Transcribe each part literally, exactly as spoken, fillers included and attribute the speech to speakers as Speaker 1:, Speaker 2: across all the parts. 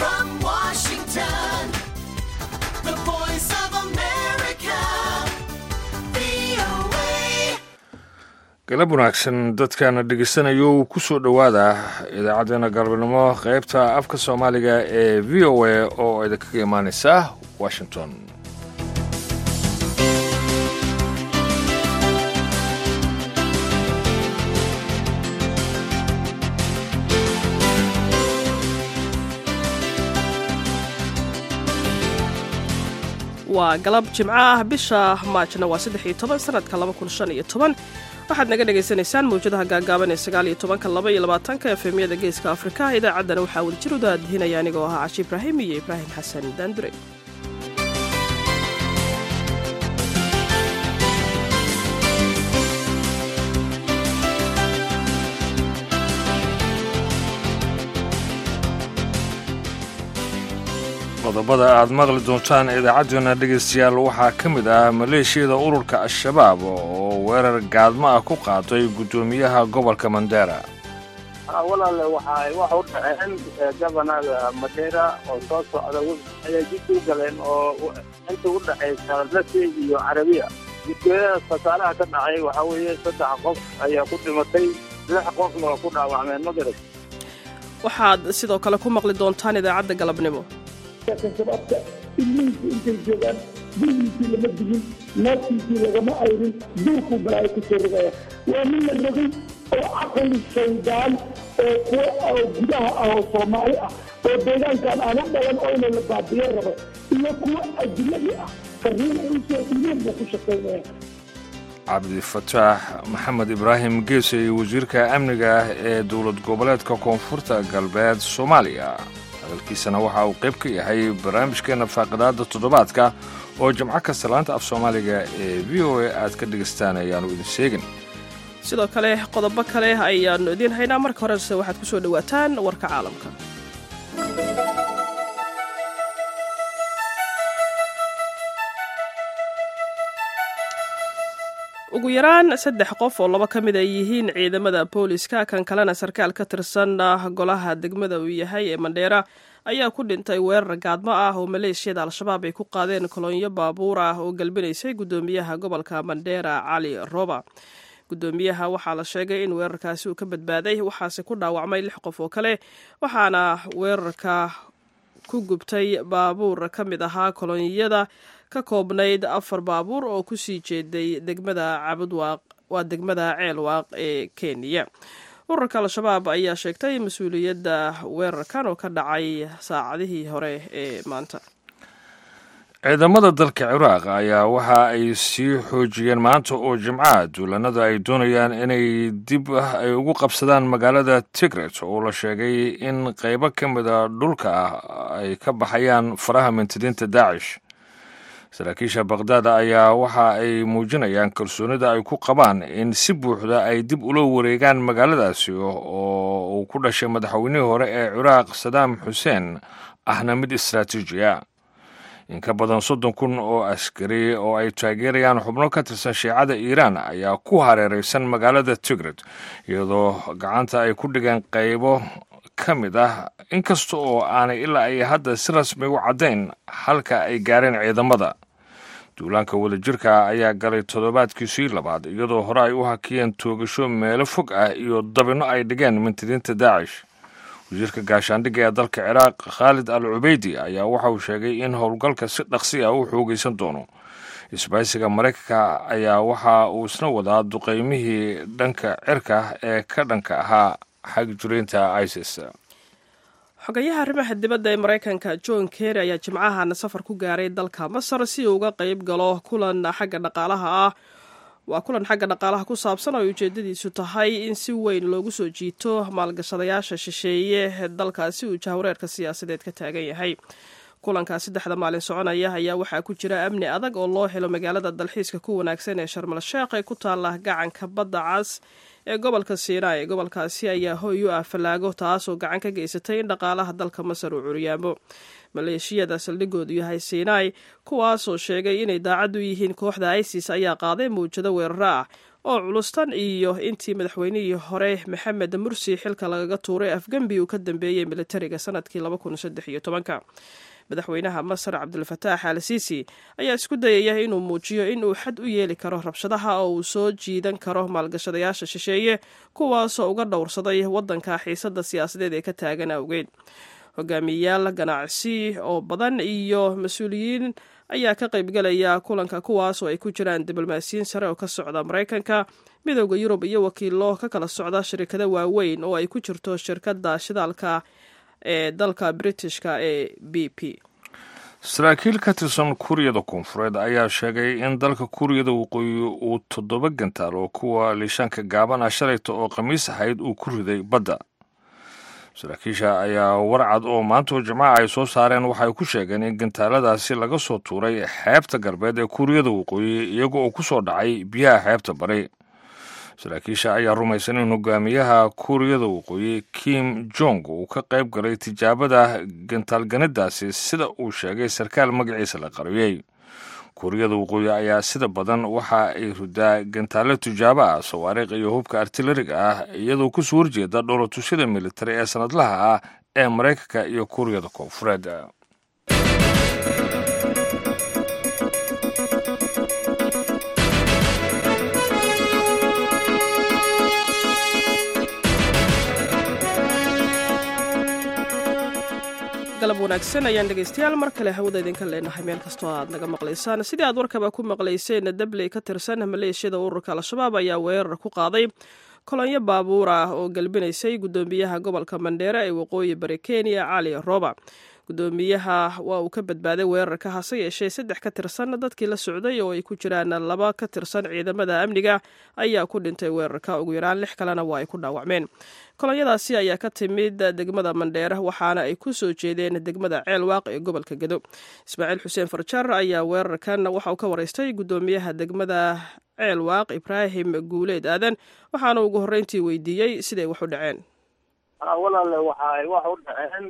Speaker 1: from Washington, the voice of America, V O A.
Speaker 2: galab wanaagsan dadkana dhegeysanayo ku soo dhawaada idaacadeena galabnimo qaybta afka Soomaaliga ee V O A oo idinkaga imaanaysa Washington.
Speaker 3: waa galab jimco ah bisha maajna waa saddex iyo toban sanadka laba kun shan iyo toban waxaad naga dhagaysanaysaan mawjadaha gaagaaban ee sagaal iyo tobanka laba iyo labaatanka efemyada geeska afrika idaacaddana waxaa wadajir u daadihinaya anigoo ahaa cashi ibraahim iyo ibraahim xasan daandure.
Speaker 2: qodobada aad maqli doontaan idaacadeena dhegeystayaal waxaa ka mid ah maleeshiyada ururka al-shabaab oo weerar gaadmo ah ku qaaday guddoomiyaha gobolka Mandera.
Speaker 4: walaale waxay wax u dhaceen gobolka Mandera oo soo socda ayay dib u galeen oo inta u dhaxaysa Lasi iyo Carabiya. Jidkooda fasaalaha ka dhacay waxa weeye saddex qof ayaa ku dhimatay, lix qofna ku dhaawacmeen Mandera.
Speaker 3: waxaad sidoo kale ku maqli doontaan idaacadda galabnimo.
Speaker 5: sababta ilmihiisa intay joogaan gurigiisii lama digin naaftiisii lagama ayrin duurkuu balaayo ku soo rogaya waa nin la rogay oo caqli shaydaan oo kuwa oo gudaha ah oo Soomaali ah oo deegaankan aana dhalan oo in la baabiyo rabo iyo kuwa ajnabi ah fariin ay soo dhiibeen buu ku shaqeynaya.
Speaker 2: cabdi fataax maxamed ibraahim geese wasiirka amniga ee dowlad goboleedka koonfurta galbeed Soomaaliya hadalkiisana waxa uu qayb ka yahay barnaamijkeena faaqidaada toddobaadka oo jimco kasta laanta af Soomaaliga ee V O A aad ka dhegaystaan ayaanu idin sheegin.
Speaker 3: sidoo kale qodobo kale ayaanu idin haynaa. marka horese waxaad ku soo dhawaataan warka caalamka. ugu yaraan saddex qof oo laba ka mid ay yihiin ciidamada booliska kan kalena sarkaal ka tirsan golaha degmada uu yahay ee Mandera ayaa ku dhintay weerar gaadmo ah oo maleeshiyada al-shabaab ay ku qaadeen kolonyo baabuur ah oo galbinaysay guddoomiyaha gobolka Mandera Cali Roba. guddoomiyaha waxaa la sheegay in weerarkaasi uu ka badbaaday, waxaase ku dhaawacmay lix qof oo kale, waxaana weerarka ku gubtay baabuur ka mid ahaa kolonyada ka koobnayd afar baabuur oo ku sii jeeday degmada Cabudwaaq waa degmada Ceelwaaq ee Kenya. ururka al-shabaab ayaa sheegtay mas'uuliyadda weerarkan oo ka dhacay saacadihii hore ee maanta.
Speaker 2: ciidamada dalka Ciraaq ayaa waxa ay sii xoojiyeen maanta oo jimcaha duulanada ay doonayaan inay dib ay ugu qabsadaan magaalada Tikrit oo la sheegay in qaybo ka mid ah dhulka ay ka baxayaan faraha mintidiinta Daesh. saraakiisha Baghdad ayaa waxa ay muujinayaan kalsoonida ay ku qabaan in si buuxda ay dib ula wareegaan magaaladaasi oo uu ku dhashay madaxweynihii hore ee Ciraaq Saddam Hussein ahna mid istiraatiiji ah. in ka badan soddon kun oo askari oo ay taageerayaan xubno ka tirsan shiicada Iiraan ayaa ku hareeraysan magaalada Tikrit iyadoo gacanta ay ku dhigeen qaybo ka mid ah inkasta oo aanay ilaa ay hadda si rasmi u caddayn halka ay gaareen ciidamada. duulaanka wadajirka ayaa galay toddobaadkiisii labaad iyadoo hore ay u hakiyeen toogasho meelo fog ah iyo dabino ay dhigeen mintidiinta Daesh. wasiirka gaashaandhigga ee dalka Ciraaq Khalid al-Ubaydi ayaa waxa uu sheegay in howlgalka si dhaqsi ah u xoogaysan doono. isbaaysiga Mareykanka ayaa waxa uu isna wadaa duqeymihii dhanka cirka ee ka dhanka ahaa xagjiriinta ISIS.
Speaker 3: xogayaha arrimaha dibadda ee Mareykanka John Kerry ayaa jimcahan safar ku gaaray dalka Masar si uu uga qayb galo kulan xagga dhaqaalaha ah waa kulan xagga dhaqaalaha ku saabsan oo ujeedadiisu tahay in si weyn loogu soo jiito maalgashadayaasha shisheeye dalkaasi uu jahwareerka siyaasadeed ka taagan yahay. kulanka saddexda maalin soconaya ayaa waxaa ku jira amni adag oo loo helo magaalada dalxiiska ku wanaagsan ee Sharm el-Sheikh ee ku taala gacanka badda cas ee gobolka Sinai. gobolkaasi ayaa hooy u ah falaago taasoo gacan ka geysatay in dhaqaalaha dalka Masar uu curyaamo. maleeshiyada saldhigoodu yahay Sinai kuwaasoo sheegay inay daacad u yihiin kooxda ISIS ayaa qaaday mawjado weeraro ah oo culustan iyo intii madaxweynihii hore maxamed mursi xilka lagaga tuuray afgembi uu ka dambeeyey militariga sanadkii laba kun saddex iyo tobanka. madaxweynaha masar cabdulfataax al siisi ayaa isku dayaya inuu muujiyo in uu xad u yeeli karo rabshadaha oo uu soo jiidan karo maalgashadayaasha shisheeye kuwaasoo uga dhowrsaday waddanka xiisadda siyaasadeed ee ka taagan awgeed. hogaamiyayaal ganacsi oo badan iyo mas-uuliyiin ayaa ka qaybgalaya kulanka, kuwaas oo ay ku jiraan diblomaasiyiin sare oo ka socda Maraykanka, midowda Yurub iyo wakiilo ka kala socda shirkado waaweyn oo ay ku jirto shirkadda shidaalka ee dalka Britishka ee B P.
Speaker 2: saraakiil ka tirsan kuuriyada koonfureed ayaa sheegay in dalka kuuriyada waqooyi uu toddoba gantaal oo kuwa liishaanka gaaban ah shalayta oo khamiis ahayd uu ku riday badda. saraakiisha ayaa warcad oo maanta jimcaha ay soo saareen waxay ku sheegeen in gantaaladaasi laga soo tuuray xeebta galbeed ee kuuriyada waqooyi iyaga oo ku soo dhacay biyaha xeebta bari. saraakiisha ayaa rumaysan in hogaamiyaha kuuriyada waqooyi Kim Jong uu ka qayb galay tijaabada gantaalganidaasi sida uu sheegay sarkaal magaciisa la qariyey. kuuriyada waqooyi ayaa sida badan waxa ay ridaa gantaalo tijaabo ah, sawaariikh iyo hubka artilariga ah iyadoo ku soo horjeeda dhoolatusyada militari ee sanadlaha ah ee Maraykanka iyo kuuriyada koonfureed.
Speaker 3: galab wanaagsan ayaan dhegaystayaal mar kale hawada idinka leenahay meel kastoo aad naga maqlaysaan. sidii aad warkaba ku maqlayseen, dabley ka tirsan maleeshiyada ururka al-shabaab ayaa weerar ku qaaday kolonyo baabuur ah oo galbinaysay gudoomiyaha gobolka Mandheera ee waqooyi bari Kenya Cali Roba. gudoomiyaha waa uu ka badbaaday weerarka, hase yeeshee saddex ka tirsan dadkii la socday oo ay ku jiraan laba ka tirsan ciidamada amniga ayaa ku dhintay weerarka, ugu yaraan lix kalena waa ay ku dhaawacmeen. kolonyadaasi ayaa ka timid degmada Mandheera waxaana ay ku soo jeedeen degmada Ceelwaaq ee gobolka Gedo. Ismaaciil Xuseen Farjar ayaa weerarkan waxa uu ka wareystay gudoomiyaha degmada Ceelwaaq Ibraahim Guuleed Aadan, waxaana ugu horreyntii weydiiyey siday wax u dhaceen.
Speaker 4: walaale waxay wax u dhaceen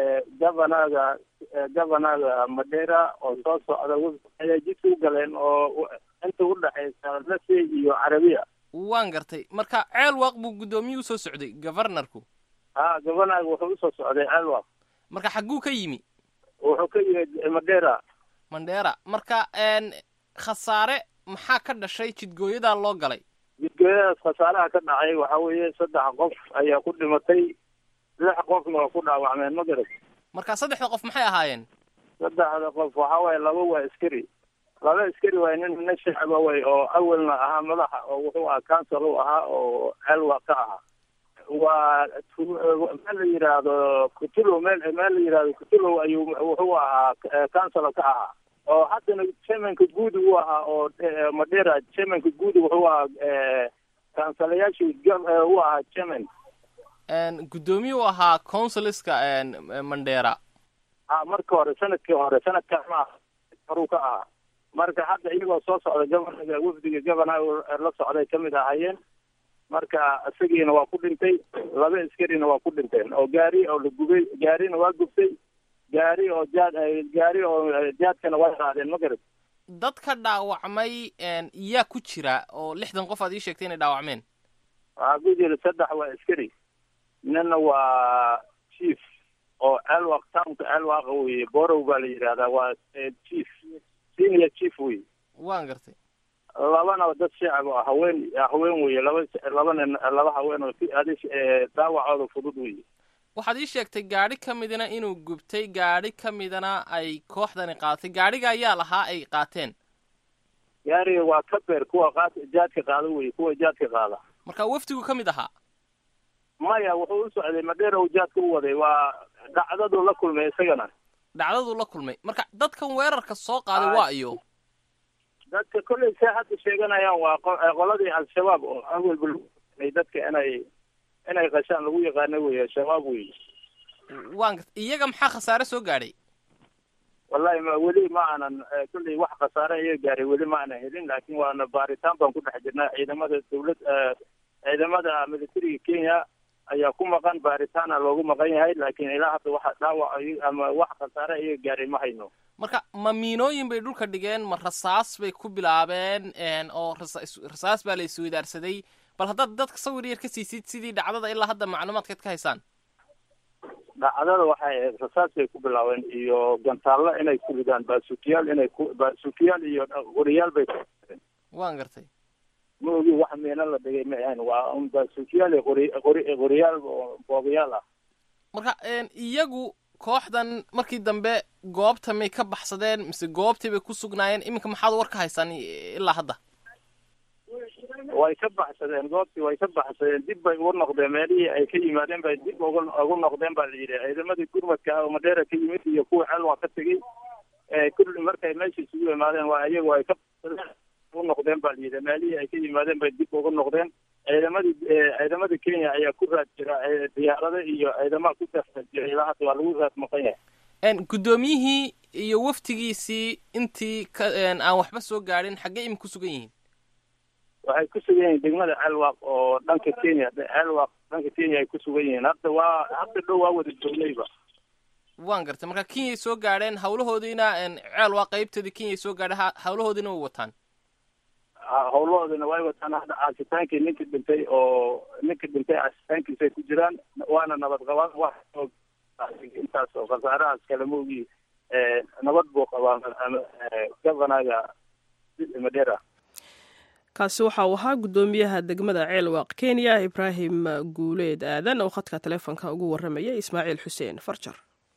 Speaker 4: gabanaga gabanaga Mandheera oo soo socda ayay jid u galeen oo inta u dhaxaysa Lasey iyo Carabiya.
Speaker 6: waan gartay. marka Ceelwaaq buu gudoomiyuhu soo socday governorku?
Speaker 4: ha gabanaga wuxuu soo socday Ceelwaaq.
Speaker 6: marka xaguu ka yimi?
Speaker 4: wuxuu ka yimid Mandheera.
Speaker 6: Mandheera. marka een khasaare maxaa ka dhashay jidgooyada loo galay?
Speaker 4: jidgooyadaas khasaaraha ka dhacay waxa weeye saddex qof ayaa ku dhimatay, lix qofna waa ku dhaawacmeen. ma garat?
Speaker 6: marka saddexda qof maxay ahaayeen?
Speaker 4: saddexda qof waxa weeye laba waa askari, laba askari waa nin nin shacaba way oo awalna ahaa madaxa oo wuxuu ahaa council u ahaa oo Ceelwaaq ka ahaa. waa meel la yiraahdo Kutulo, meel meel la yiraahdo Kutulo ayuu wuxuu ahaa council ka ahaa oo haddana chairmanka guud uu ahaa oo Mandheera chairmanka guud wuxuu ahaa councilyaashii uu ahaa chairman.
Speaker 6: een gudoomiyuhu ahaa councilska een Mandheera.
Speaker 4: ah marka hore sanadkii hore sanadkan ma horu ka ahaa. marka hadda iyagoo soo socda gobolka wafdiga gobolka la socday kamid ahaayeen. marka isagiina waa ku dhintay, laba askarina waa ku dhinteen oo gaari oo la gubay, gaarina waa gubtay, gaari oo jaad gaari oo jaadkana waa qaadeen. ma garat?
Speaker 6: dadka dhaawacmay een iyaa ku jira oo lixdan qof aad ii sheegtay inay dhaawacmeen?
Speaker 4: waxaa ku jira saddex waa askari, ninna waa chief oo Ceelwaaq townka Ceelwaaq weeye, Borow baa la yidhaahdaa, waa chief senior chief wey.
Speaker 6: waan gartay.
Speaker 4: labana dad shacab ah, haween haween weeye, laba labana laba haween oo adish daawacooda fudud weeye.
Speaker 6: waxaad ii sheegtay gaari ka midna inuu gubtay, gaari ka midna ay kooxdani qaatay. gaariga ayaa lahaa ay qaateen?
Speaker 4: gaariga waa kabeer, kuwa qaad jaadka qaada weeye, kuwa jaadka qaada.
Speaker 6: marka wafdigu ka mid ahaa?
Speaker 4: maya, wuxuu u socday Mandheera oo jaadka u waday. waa dhacdadu la kulmay isagana.
Speaker 6: dhacdadu la kulmay. marka dadkan weerarka soo qaaday waa iyo
Speaker 4: dadka kolley say hadda sheeganayaan waa qoladii al-shabaab oo awalba dadka inay inay qashaan lagu yaqaano weeye, shabaab weeye.
Speaker 6: waan gartay. iyaga maxaa khasaare soo gaadhay?
Speaker 4: wallahi ma weli ma aanan kolley wax khasaare iyaga gaaray weli ma aanan helin, laakiin waana baaritaan baan ku dhex jirnaa. ciidamada dawlad ciidamada militariga Kenya ayaa ku maqan, baaritaana loogu maqan yahay, laakiin ilaa hadda waxa dhaawac ama wax khasaare iyaga gaaray ma hayno.
Speaker 6: marka ma miinooyin bay dhulka dhigeen, ma rasaas bay ku bilaabeen oo rasaas baa la isweydaarsaday? bal haddaad dadka sawir yar ka siisid sidii dhacdada ilaa hadda macluumaadkeed ka haysaan.
Speaker 4: dhacdada waxay rasaas bay ku bilaabeen iyo gantaallo inay ku ridaan, baasuukiyaal inay ku baasuukiyaal iyo qoriyaal bay ku rideen.
Speaker 6: waan gartay.
Speaker 4: ma ogi wax meena la dhigay ma ahayn, waa un baasuukiyaal iyo qori qori qoriyaal boogayaal ah.
Speaker 6: marka iyagu kooxdan markii dambe goobta may ka baxsadeen mise goobtii bay ku sugnaayeen? iminka maxaad war ka haysaan ilaa hadda?
Speaker 4: way ka baxsadeen goobtii, way ka baxsadeen, dib bay ugu noqdeen meelihii ay ka yimaadeen bay dib ugu ugu noqdeen baa la yidhi. ciidamadii gurmadka oo Madeira ka yimid iyo kuwa xel waa ka tegey, kulli markay meesha isugu yimaadeen waa iyagu ay ka baxsadeen ugu noqdeen baa la yidhi. meelihii ay ka yimaadeen bay dib ugu noqdeen. ciidamadii ciidamadii Kenya ayaa ku raad jira, diyaarada iyo ciidamada ku raad jira, ilaa hadda waa lagu raad maqan yahay.
Speaker 6: guddoomiyihii iyo waftigiisii intii aan waxba soo gaadhin xaggee imika ku sugan yihiin?
Speaker 4: waxay ku sugan yihiin degmada Ceelwaaq oo dhanka Kenya, Ceelwaaq dhanka Kenya ay ku sugan yihiin. hadda waa hadda dhow waa wada joognayba.
Speaker 6: waan gartay. marka Kenya soo gaadheen hawlahoodiina, Ceelwaaq qaybtoodii Kenya soo gaadhay, hawlahoodiina way wataan.
Speaker 4: hawlahoodina way wataan. hadda caasitaankii ninka dhintay oo ninka dhintay caasitaankiisay ku jiraan, waana nabad qabaan. wax intaas oo khasaarahaas kale moogi nabad buu qabaa gabanaga Madeira.
Speaker 3: kaasi waxa uu ahaa guddoomiyaha degmada Ceelwaaq Kenya, Ibraahim Guuleed Aadan, oo khadka taleefanka ugu warramaya Ismaaciil Xuseen Farjar.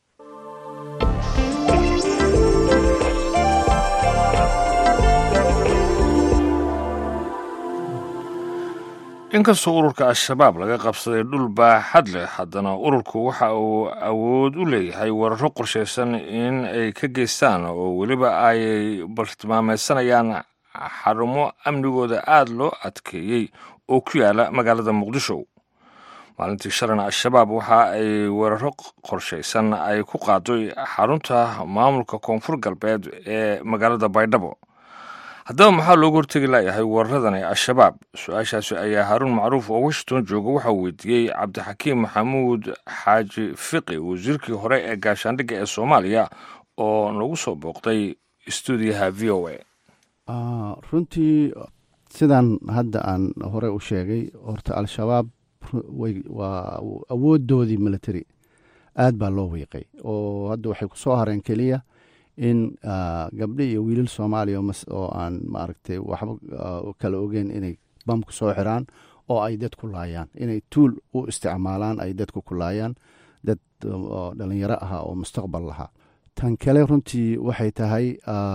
Speaker 2: inkastoo ururka al-shabaab laga qabsaday dhul baaxad leh, haddana ururku waxa uu awood u leeyahay weeraro qorshaysan in ay ka geystaan oo weliba ay bartilmaameysanayaan xarumo amnigooda aada loo adkeeyey oo ku yaala magaalada muqdisho. maalintii shalana al-shabaab waxa ay weeraro qorshaysan ay ku qaaday xarunta maamulka koonfur galbeed ee magaalada baydhabo. haddaba maxaa loogu hortegi layahay weeraradani al-shabaab? su-aashaasi ayaa haaruun macruuf oo washington jooga waxaa weydiiyey cabdixakiim maxamuud xaaji fiqi, wasiirkii hore ee gaashaandhigga ee soomaaliya, oo nagu soo booqday stuudiyaha v o a.
Speaker 7: runtii sidaan hadda aan hore u sheegay, horta al-shabaab waa awoodoodii military aad baa loo wiiqay, oo hadda waxay ku soo hareen keliya in gabdho iyo wiilal soomaaliya oo aan maaragtay waxba kala ogeyn inay bamku soo xiraan oo ay dad ku laayaan, inay tuul u isticmaalaan ay dadku ku laayaan, dad dhalinyaro ahaa oo mustaqbal lahaa. tan kale runtii waxay tahay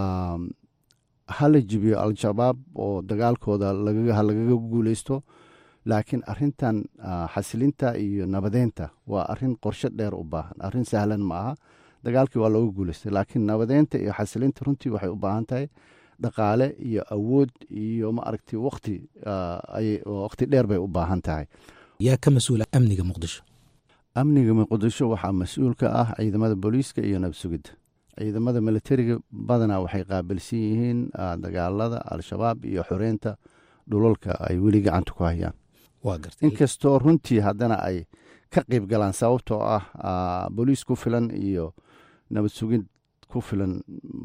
Speaker 7: hala jibiyo al-shabaab oo dagaalkooda lagaga guuleysto, laakiin arintan xasilinta iyo nabadeynta waa arin qorshe dheer u baahan, arin sahlan ma aha. dagaalkii waa looga guuleystay, laakiin nabadeynta iyo xasilinta runtii waxay u baahan tahay dhaqaale iyo awood iyo ma aragtay waqti waqti dheer bay u baahan tahay.
Speaker 8: yaa ka mas-uula amniga muqdisho?
Speaker 7: amniga muqdisho waxaa mas-uul ka ah ciidamada booliiska iyo nabad sugidda. ciidamada militariga badanaa waxay qaabilsan yihiin dagaalada al-shabaab iyo xoreynta dhulalka ay weli gacanta ku hayaan. inkastoo runtii haddana ay ka qayb galaan, sababtoo ah booliis ku filan iyo nabad sugid ku filan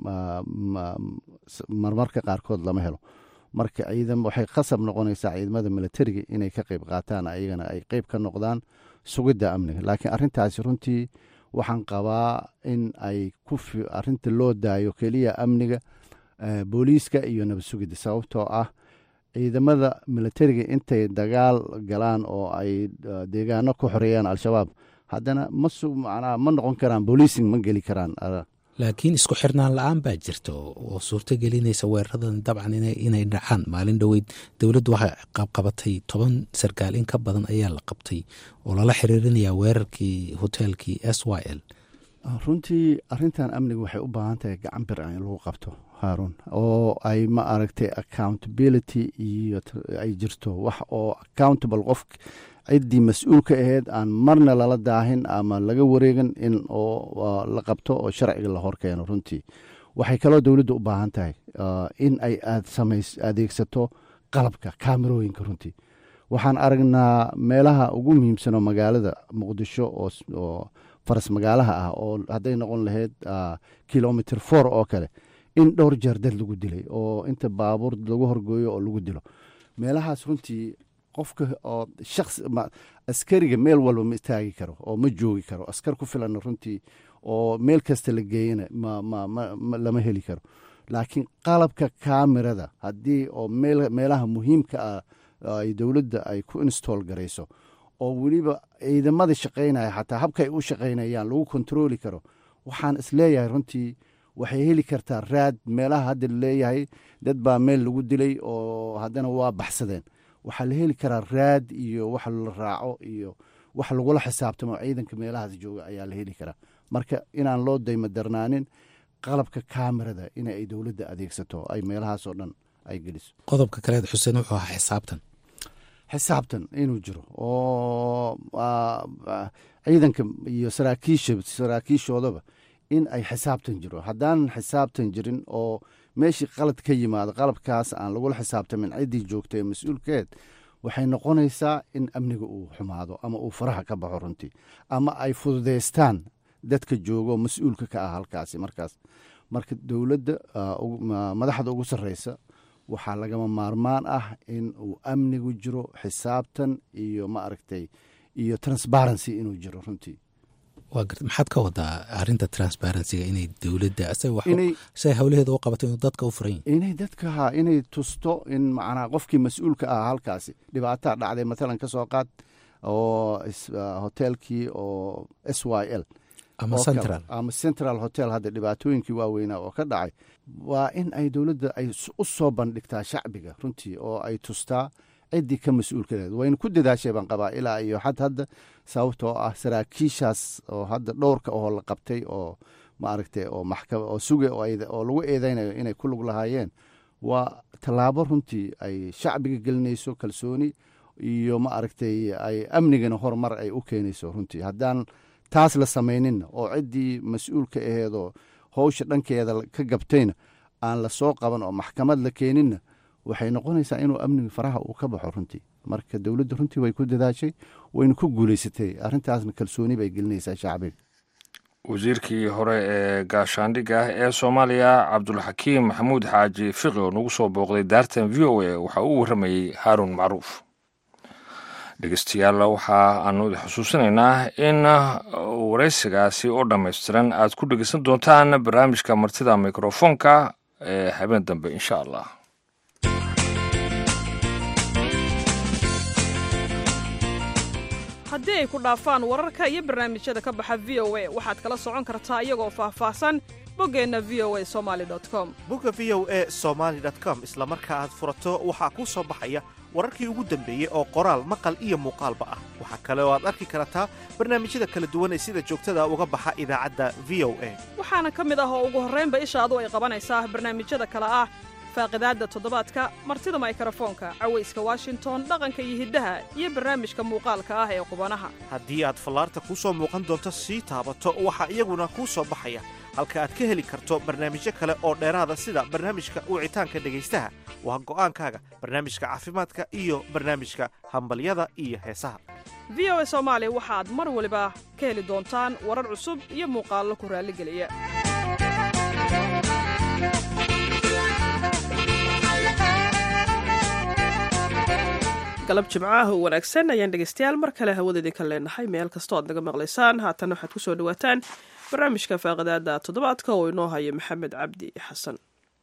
Speaker 7: marmarka qaarkood lama helo. marka ciidan waxay khasab noqonaysaa ciidamada militariga inay ka qayb qaataan, ayagana ay qayb ka noqdaan sugidda amniga. laakiin arintaasi runtii waxaan qabaa in ay ku arinta loo daayo keliya amniga booliiska iyo nabad sugidda, sababtoo ah ciidamada militariga intay dagaal galaan oo ay deegaano ku xoreeyaan al-shabaab, haddana ma ma noqon karaan booliising, ma geli karaan.
Speaker 8: laakiin isku xirnaan la-aan baa jirta oo suurto gelinaysa weeraradan dabcan inay dhacaan. maalin dhoweyd dowladdu waxay qabqabatay toban sarkaal in ka badan ayaa la qabtay oo lala xiriirinayaa weerarkii hoteelkii s y l.
Speaker 7: runtii arintan amniga waxay u baahan tahay gacan bir in lagu qabto haaruun, oo ay ma aragtay accountability iyo ay jirto, wax oo accountable qof ciddii mas-uulka ahayd aan marna lala daahin ama laga wareegan in oo la qabto oo sharciga la hor keeno. runtii waxay kaloo dowladda u baahan tahay in ay aad samays adeegsato qalabka kaamirooyinka. runtii waxaan aragnaa meelaha ugu muhiimsan oo magaalada muqdisho oo faras magaalaha ah oo hadday noqon lahayd kilomitr for oo kale in dhowr jeer dad lagu dilay oo inta baabuur lagu horgooyo oo lagu dilo meelahaas runtii qofka oo shaqs askariga meel walba ma istaagi karo oo ma joogi karo askar ku filan runtii oo meel kasta la geeyana lama heli karo laakiin qalabka kaamirada haddii oo meelaha muhiimka ah ay dowladda ay ku install garayso oo weliba ciidamada shaqaynaya xataa habka ay u shaqaynayaan lagu kontrooli karo waxaan isleeyahay runtii waxay heli kartaa raad meelaha hadda laleeyahay dad baa meel lagu dilay oo haddana waa baxsadeen waxaa la heli karaa raad iyo wax la raaco iyo wax lagula xisaabtamo ciidanka meelahaas jooga ayaa la heli karaa marka inaan loo daymo darnaanin qalabka kaamirada in ay dowladda adeegsato ay meelahaas oo dhan ay geliso
Speaker 8: qodobka kaleed xuseen wuxuu ahaa xisaabtan
Speaker 7: xisaabtan inuu jiro oo ciidanka iyo saraakiisha saraakiishoodaba in ay xisaabtan jiro haddaan xisaabtan jirin oo meeshii qalad ka yimaado qalabkaas aan lagula xisaabtamin ciddii joogta ee mas-uulkeed waxay noqonaysaa in amniga uu xumaado ama uu faraha ka baxo runtii ama ay fududaystaan dadka joogo mas-uulka ka ah halkaasi markaas marka dowladda madaxda ugu sarreysa waxaa lagama maarmaan ah in uu amnigu jiro xisaabtan iyo ma aragtay iyo transparency inuu jiro runtii
Speaker 8: maxaad ka wadaa arinta transparencyga inay dowladda say hawlaheeda u qabato inuu dadka u furan yahay
Speaker 7: inay dadka inay tusto in macnaa qofkii mas-uulka ah halkaasi dhibaataa dhacday matalan ka soo qaad oo hoteelkii oo s y l
Speaker 8: ama central
Speaker 7: ama central hotel hadda dhibaatooyinkii waaweynaa oo ka dhacay waa in ay dowladda ay u soo bandhigtaa shacbiga runtii oo ay tustaa ciddii ka mas-uulkadeed wayna ku dadaashay baan qabaa ilaa iyo xad hadda sababtoo ah saraakiishaas oo hadda dhowrka oo la qabtay oo maaragtay oo maxkama oo suge oo lagu eedeynayo inay ku lug lahaayeen waa tallaabo runtii ay shacbiga gelinayso kalsooni iyo ma aragtay ay amnigana horumar ay u keenayso runtii haddaan taas la samayninna oo ciddii mas-uulka aheedoo howsha dhankeeda ka gabtayna aan la soo qaban oo maxkamad la keeninna waxay noqonaysaa inuu amniga faraha uu ka baxo runtii marka dowladda runtii way ku dadaashay wayna ku guulaysatay arrintaasna kalsooni bay gelinaysaa shacbiga
Speaker 2: wasiirkii hore ee gaashaandhigga ee soomaaliya cabdulxakiim maxamuud xaaji fiqi oo nagu soo booqday daartan v o a waxaa uu warramayey haaruun macruuf dhegeystayaal waxa aanu xusuusinaynaa in waraysigaasi oo dhammaystiran aad ku dhegeysan doontaan barnaamijka martida mikrofoonka ee habeen dambe insha allah
Speaker 3: haddii ay ku dhaafaan wararka iyo barnaamijyada ka baxa v o a waxaad kala socon kartaa iyagoo faahfaahsan boggeenna v o a somaali com
Speaker 9: bogga v o a somaali com isla marka aad furato waxaa kuu soo baxaya wararkii ugu dambeeyey oo qoraal maqal iyo muuqaalba ah waxaa kale oo aad arki kartaa barnaamijyada kala duwan ee sida joogtada uga baxa idaacadda v o a
Speaker 3: waxaana ka mid ah oo ugu horraynba ishaadu ay qabanaysaa barnaamijyada kale ah faaqidaadda toddobaadka martida maykrofoonka cawayska washington dhaqanka iyo hiddaha iyo barnaamijka muuqaalka ah ee qubanaha
Speaker 9: haddii aad fallaarta kuu soo muuqan doonto sii taabato waxaa iyaguna kuu soo baxaya halka aad ka heli karto barnaamijyo kale oo dheeraada sida barnaamijka wicitaanka dhegaystaha waa go'aankaaga barnaamijka caafimaadka iyo barnaamijka hambalyada iyo heesaha
Speaker 3: v o a soomaali waxaad mar waliba ka heli doontaan warar cusub iyo muuqaallo ku raalligeliya galab jimcaah oo wanaagsan ayaan dhegaystayaal mar kale hawada idinka leenahay meel kastoo aad naga maqlaysaan haatan waxaad ku soo dhawaataan barnaamijka faaqidaada toddobaadka oo inoo haya maxamed cabdi xasan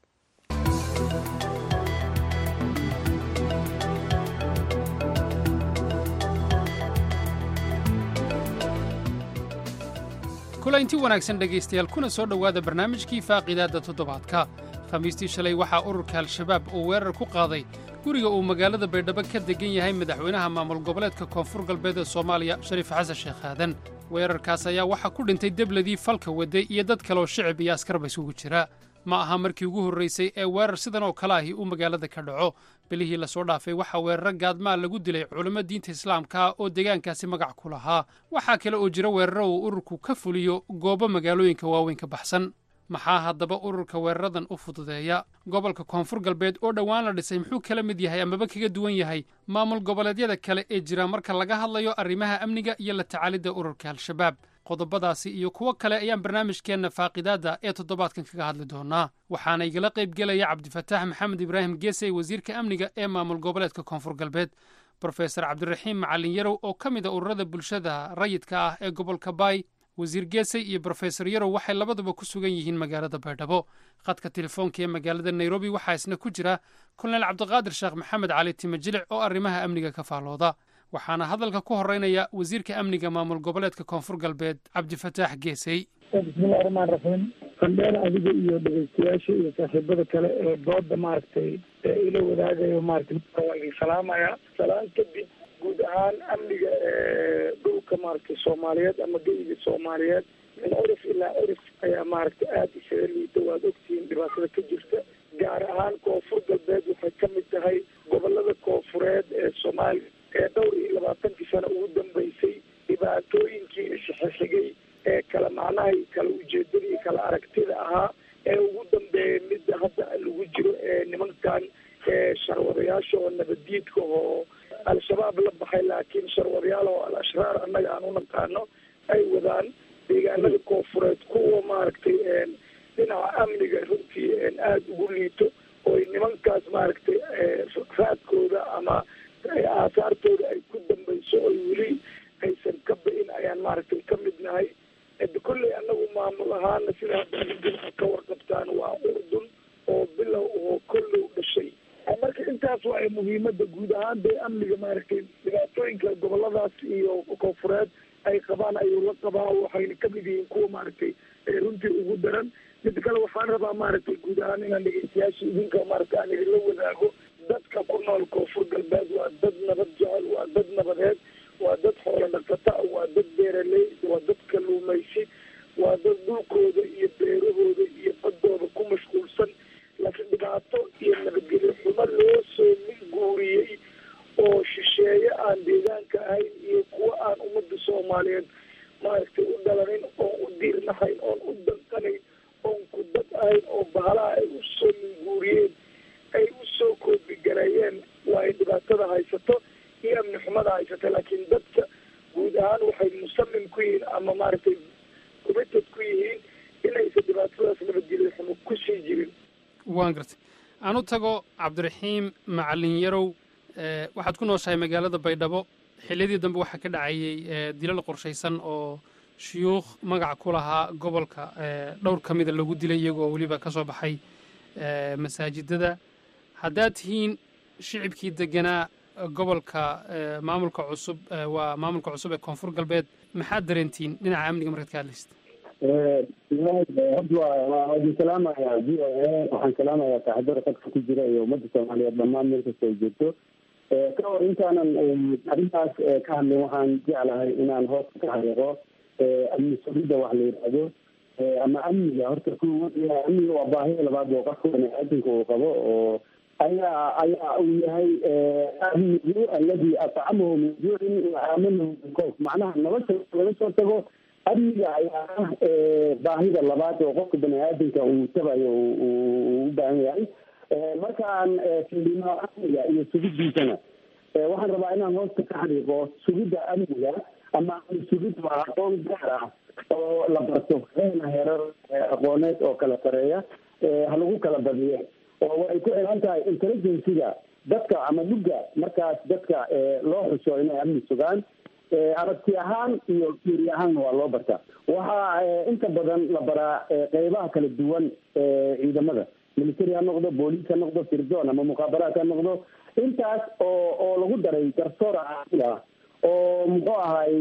Speaker 10: kulaynti wanaagsan dhegaystayaal kuna soo dhowaada barnaamijkii faaqidaadda toddobaadka khamiistii shalay waxaa ururka al-shabaab uu weerar ku qaaday guriga uu magaalada baydhabo ka degan yahay madaxweynaha maamul goboleedka koonfur galbeed ee soomaaliya shariif xasan sheekh aadan weerarkaas ayaa waxaa ku dhintay debladii falka wadday iyo dad kaleoo shicib iyo askarba isugu jira ma aha markii ugu horraysay ee weerar sidan oo kale ahi uu magaalada ka dhaco bilihii lasoo dhaafay waxaa weeraro gaadmaa lagu dilay culimmo diinta islaamka oo deegaankaasi magac ku lahaa waxaa kale oo jira weeraro uu ururku ka fuliyo goobo magaalooyinka waaweyn ka baxsan maxaa haddaba ururka weeraradan u fududeeya gobolka koonfur galbeed oo dhowaan la dhisay muxuu kala mid yahay amaba kaga duwan yahay maamul goboleedyada kale ee jira marka laga hadlayo arrimaha amniga iyo la tacaalidda ururka al-shabaab qodobadaasi iyo kuwo kale ayaan barnaamijkeenna faaqidaadda ee toddobaadkan kaga hadli doonaa waxaana igala qayb gelaya cabdifataax maxamed ibraahim geesey wasiirka amniga ee maamul goboleedka koonfur galbeed brofesor cabdiraxiim macalin yarow oo ka mid a ururada bulshada rayidka ah ee gobolka baay wasiir geesey iyo brofesor yarow waxay labaduba ku sugan yihiin magaalada baydhabo khadka telefoonka ee magaalada nairobi waxaa isna ku jira kolonel cabdiqaadir sheekh maxamed cali timajilic oo arrimaha amniga ka faalooda waxaana hadalka ku horeynaya wasiirka amniga maamul goboleedka koonfur galbeed cabdifataax geesey
Speaker 5: bismillahi raxmaan raxiim qandheer adiga iyo dhegeystayaasha iyo saaxiibada kale ee dooda maaragtay ee ila wadaagayo maaragtay waa idin salaamaya salaan kadib guud ahaan amniga ee dhulka maaragtay soomaaliyeed ama geyiga soomaaliyeed min orif ilaa orif ayaa maaragtay aada isaga liida waad ogtihiin dhibaatada ka jirta gaar ahaan koonfur galbeed waxay ka mid tahay gobolada koonfureed ee soomaaliya ee dhowr iyo labaatankii sano ugu dambeysay dhibaatooyinkii isxixigay ee kala macnaha iyo kala ujeedadii kala aragtida ahaa ee ugu dambeeyay midda hadda lagu jiro ee nimankan ee sharwadayaasha oo nabaddiidka oo al-shabaab la baxay laakiin sharwadayaal oo al-ashraar annaga aan u naqaano ay wadaan deegaanada koonfureed kuwa maaragtay dhinaca amniga runtii aada ugu liito oo nimankaas maaragtay raadkooda ama aasaartooda ay ku dambayso oo weli aysan ka ba-in ayaan maaragtay ka mid nahay kolley annagu maamul ahaana sida hadda adinka ka warqabtaan waa urdun oo bilow oo kollow dhashay marka intaas waa muhiimada guud ahaan dee amniga maaragtay dhibaatooyinka goboladaas iyo koonfureed ay qabaan ayuu la qabaa waxayna ka mid yihiin kuwa maaragtay runtii ugu daran mid kale waxaan rabaa maaragtay guud ahaan inaan dhegeystayaasha idinka maaragtay aan idinla wadaago dadka ku nool koonfur galbeed waa dad nabad jecel waa dad nabadeed waa dad xoolo dhaqata waa dad beeraley waa dad kaluumaysi waa dad dhulkooda iyo beerahooda iyo badooda ku mashquulsan laakiin dhibaato iyo nabadgelyo xumo loo soo minguuriyey oo shisheeye aan deegaanka ahayn iyo kuwa aan ummadda soomaaliyeed maaragtay u dhalanin oon u diirnahayn oon u danqanayn oon ku dad ahayn oo bahalaha ay u soo minguuriyeen ay u soo koodbigareeyeen waa ay dhibaatada haysato iyo amni xumada haysata laakiin dadka guud ahaan waxay musamim ku yihiin ama maaragtay committed ku yihiin inaysan dhibaatadaas nabadgelyo xumo kusii jirin
Speaker 10: waan gartay aan u tago cabdiraxiim macalin yarow waxaad ku nooshahay magaalada baydhabo xilliyadii dambe waxaa ka dhacayey dilal qorshaysan oo shuyuukh magac ku lahaa gobolka dhowr ka mida lagu dilay iyagoo weliba ka soo baxay masaajidada haddaad tihiin shicibkii deganaa gobolka maamulka cusub waa maamulka cusub ee koonfur galbeed maxaad dareentiin dhinaca amniga markaad ka hadlaysid
Speaker 11: horta waa idin salaamayaa v o a waxaan salaamayaa saaxiibada qadka ku jira iyo ummadda soomaaliyeed dhammaan meel kasta ay joogto ka hor intaanan arrintaas ka hadlin waxaan jeclahay inaan hoosta ka xariiqo amni sugidda wax la yidhaahdo ama amniga horta ku amniga waa baahida labaad oo qofka baniaadanka uu qabo oo ayaa ayaa uu yahay amnigu alladii atcamahu min juucin wa aamanahu min koof macnaha nolosha laga soo tago amniga ayaa ah baahida labaad oo qofka baniaadanka uu tabayo uu u baahan yahay markaan fiilino amniga iyo sugidiisana waxaan rabaa inaan hoosta ka xariiqo sugidda amniga ama amni sugid waa aqoon gaar ah oo la barto heena heerar aqooneed oo kala sareeya ha lagu kala badiyo oo waxay ku xiran tahay intelligenciga dadka ama lugga markaas dadka loo xuso inay amni sugaan aragti ahaan iyo fiiri ahaanna waa loo bartaa waxaa inta badan la baraa qeybaha kala duwan ciidamada military ha noqdo booliis ha noqdo firdoon ama mukhaabaraat ha noqdo intaas oo oo lagu daray garsoor caaqil ah oo muxuu ahay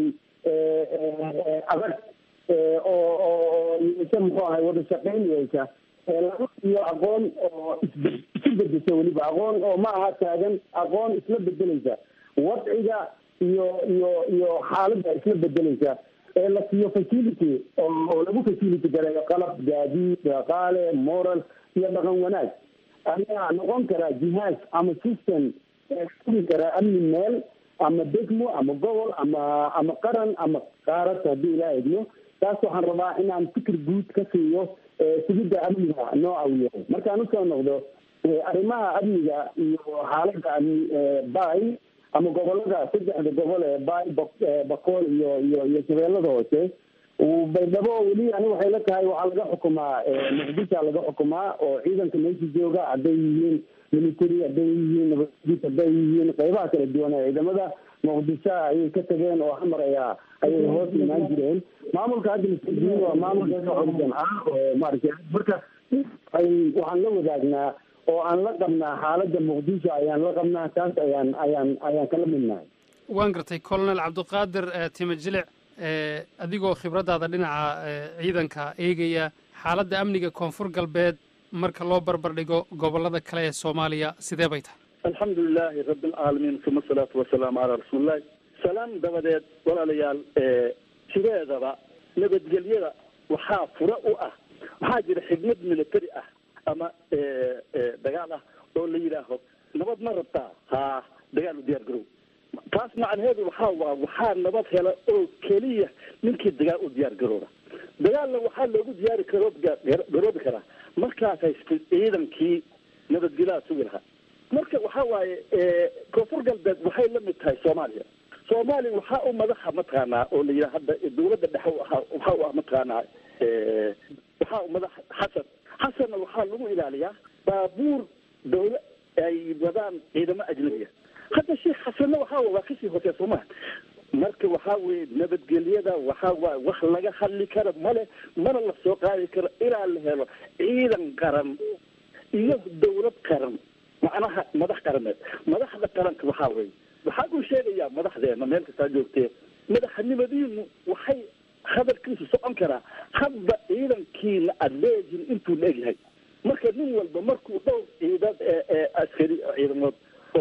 Speaker 11: adag oo oo mise muxuu ahay wada shaqayn yeesha laga siiyo aqoon oo isbe isu bedesha weliba aqoon oo ma aha taagan aqoon isla bedeleysa wadciga iyo iyo iyo xaaladda isla bedeleysa ee la siiyo facility oo oo lagu facility gareeyo qalab gaadiid dhaqaale moral iyo dhaqan wanaag ayaa noqon karaa jihaaz ama system sugi karaa amni meel ama degmo ama gobol ama ama qaran ama qaarad haddii ilaa egno taas waxaan rabaa inaan fikir guud ka siiyo sugidda amniga nooca uu yahay markaan usoo noqdo arrimaha amniga iyo xaaladda amni bay ama gobolada saddexda gobol ee bay bakool iyo iyo iyo shabeellada hoose baydhabo weli ani waxay la tahay waxaa laga xukumaa muqdisha laga xukumaa oo ciidanka meesha jooga hadday yihiin military hadday yihiin nabadgud hadday yihiin qeybaha kala duwan ee ciidamada muqdisho ayay ka tageen oo xamar ayaa ayay hoos imaan jireen maamulka hadda lasejiin waa maamulka organ ah oo maaragtay marka ay waxaan la wadaagnaa oo aan la qabnaa xaaladda muqdisho ayaan la qabnaa taas ayaan ayaan ayaan kala midnahay
Speaker 10: waan gartay colonel cabdiqaadir time jilic adigoo khibraddaada dhinaca ciidanka eegaya xaaladda amniga koonfur galbeed marka loo barbar dhigo gobollada kale ee soomaaliya sidee bay tahay
Speaker 12: alxamdu lilaahi rabbi alcaalamiin uma asalaatu wasalaamu calaa rasuulillahi salaan dabadeed walaalayaal sideedaba nabadgelyada waxaa fura u ah waxaa jira xigmad military ah ama dagaal ah oo la yidhaaho nabad ma rabtaa haa dagaal u diyaar garow taas macnaheedu waxaa waa waxaa nabad hela oo keliya ninkii dagaal u diyaar garooba dagaalna waxaa loogu diyaari karo garoobi karaa markaas haysta ciidankii nabadgelyaha sugi lahaa marka waxaa waaye koonfur galbeed waxay la mid tahay soomaaliya soomaaliya waxaa u madaxa mataqaanaa oo la yidhaha hadda dawladda dhexe ahaa waxaa u ah mataqaanaa waxaa u madax xasan xasanna waxaa lagu ilaaliyaa baabuur dawla ay wadaan ciidamo ajnabiya hadda sheekh xasanna waxaa waa kasii hoosee soomaa marka waxaa weye nabadgelyada waxaa waay wax laga hadli karo male mana la soo qaadi karo ilaa la helo ciidan qaran iyo dawlad qaran macnaha madax qarameed madaxda qaranka waxaa weye waxaan u sheegayaa madaxdeena meel kastaa joogtee madaxnimadiinu waxay hadalkiisu socon karaa hadba ciidankiina adleejin intuu la egyahay marka nin walba markuu dhowr ciidan askari ciidamood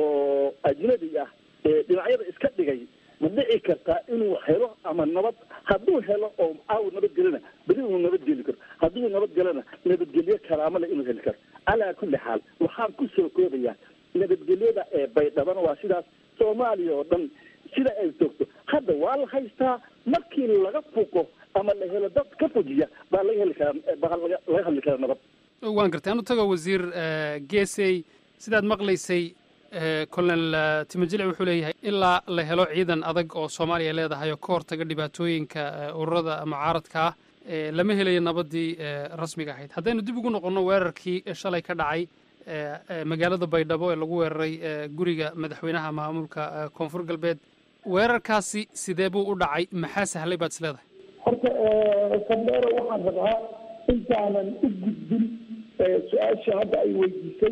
Speaker 12: oo ajnabi ah dhinacyada iska dhigay ma dhici kartaa inuu helo ama nabad hadduu helo oo aaw nabadgelina beri uu nabadgeli karo hadduu nabadgelana nabadgelyo karaamo le inuu heli karo calaa kulli xaal waxaan ku soo koobayaa nabadgelyada ee baydhabana waa sidaas soomaaliya oo dhan sida ay joogto hadda waa la haystaa markii laga fuqo ama la helo dad ka fujiya baa laga heli karaa baa laga hadli karaa nabad
Speaker 10: waan gartay anu tago wasiir geesey sidaad maqlaysay colonel timajilic wuxuu leeyahay ilaa la helo ciidan adag oo soomaaliya leedahay oo ka hortaga dhibaatooyinka ururada mucaaradka ah lama helayo nabadii rasmiga ahayd haddaynu dib ugu noqonno weerarkii shalay ka dhacay magaalada baydhabo ee lagu weeraray guriga madaxweynaha maamulka koonfur galbeed weerarkaasi sidee buu u dhacay maxaa sahlay baad is leedahay
Speaker 5: horta sandheero waxaan rabaa intaanan u gudbin su-aasha hadda ay weydiisay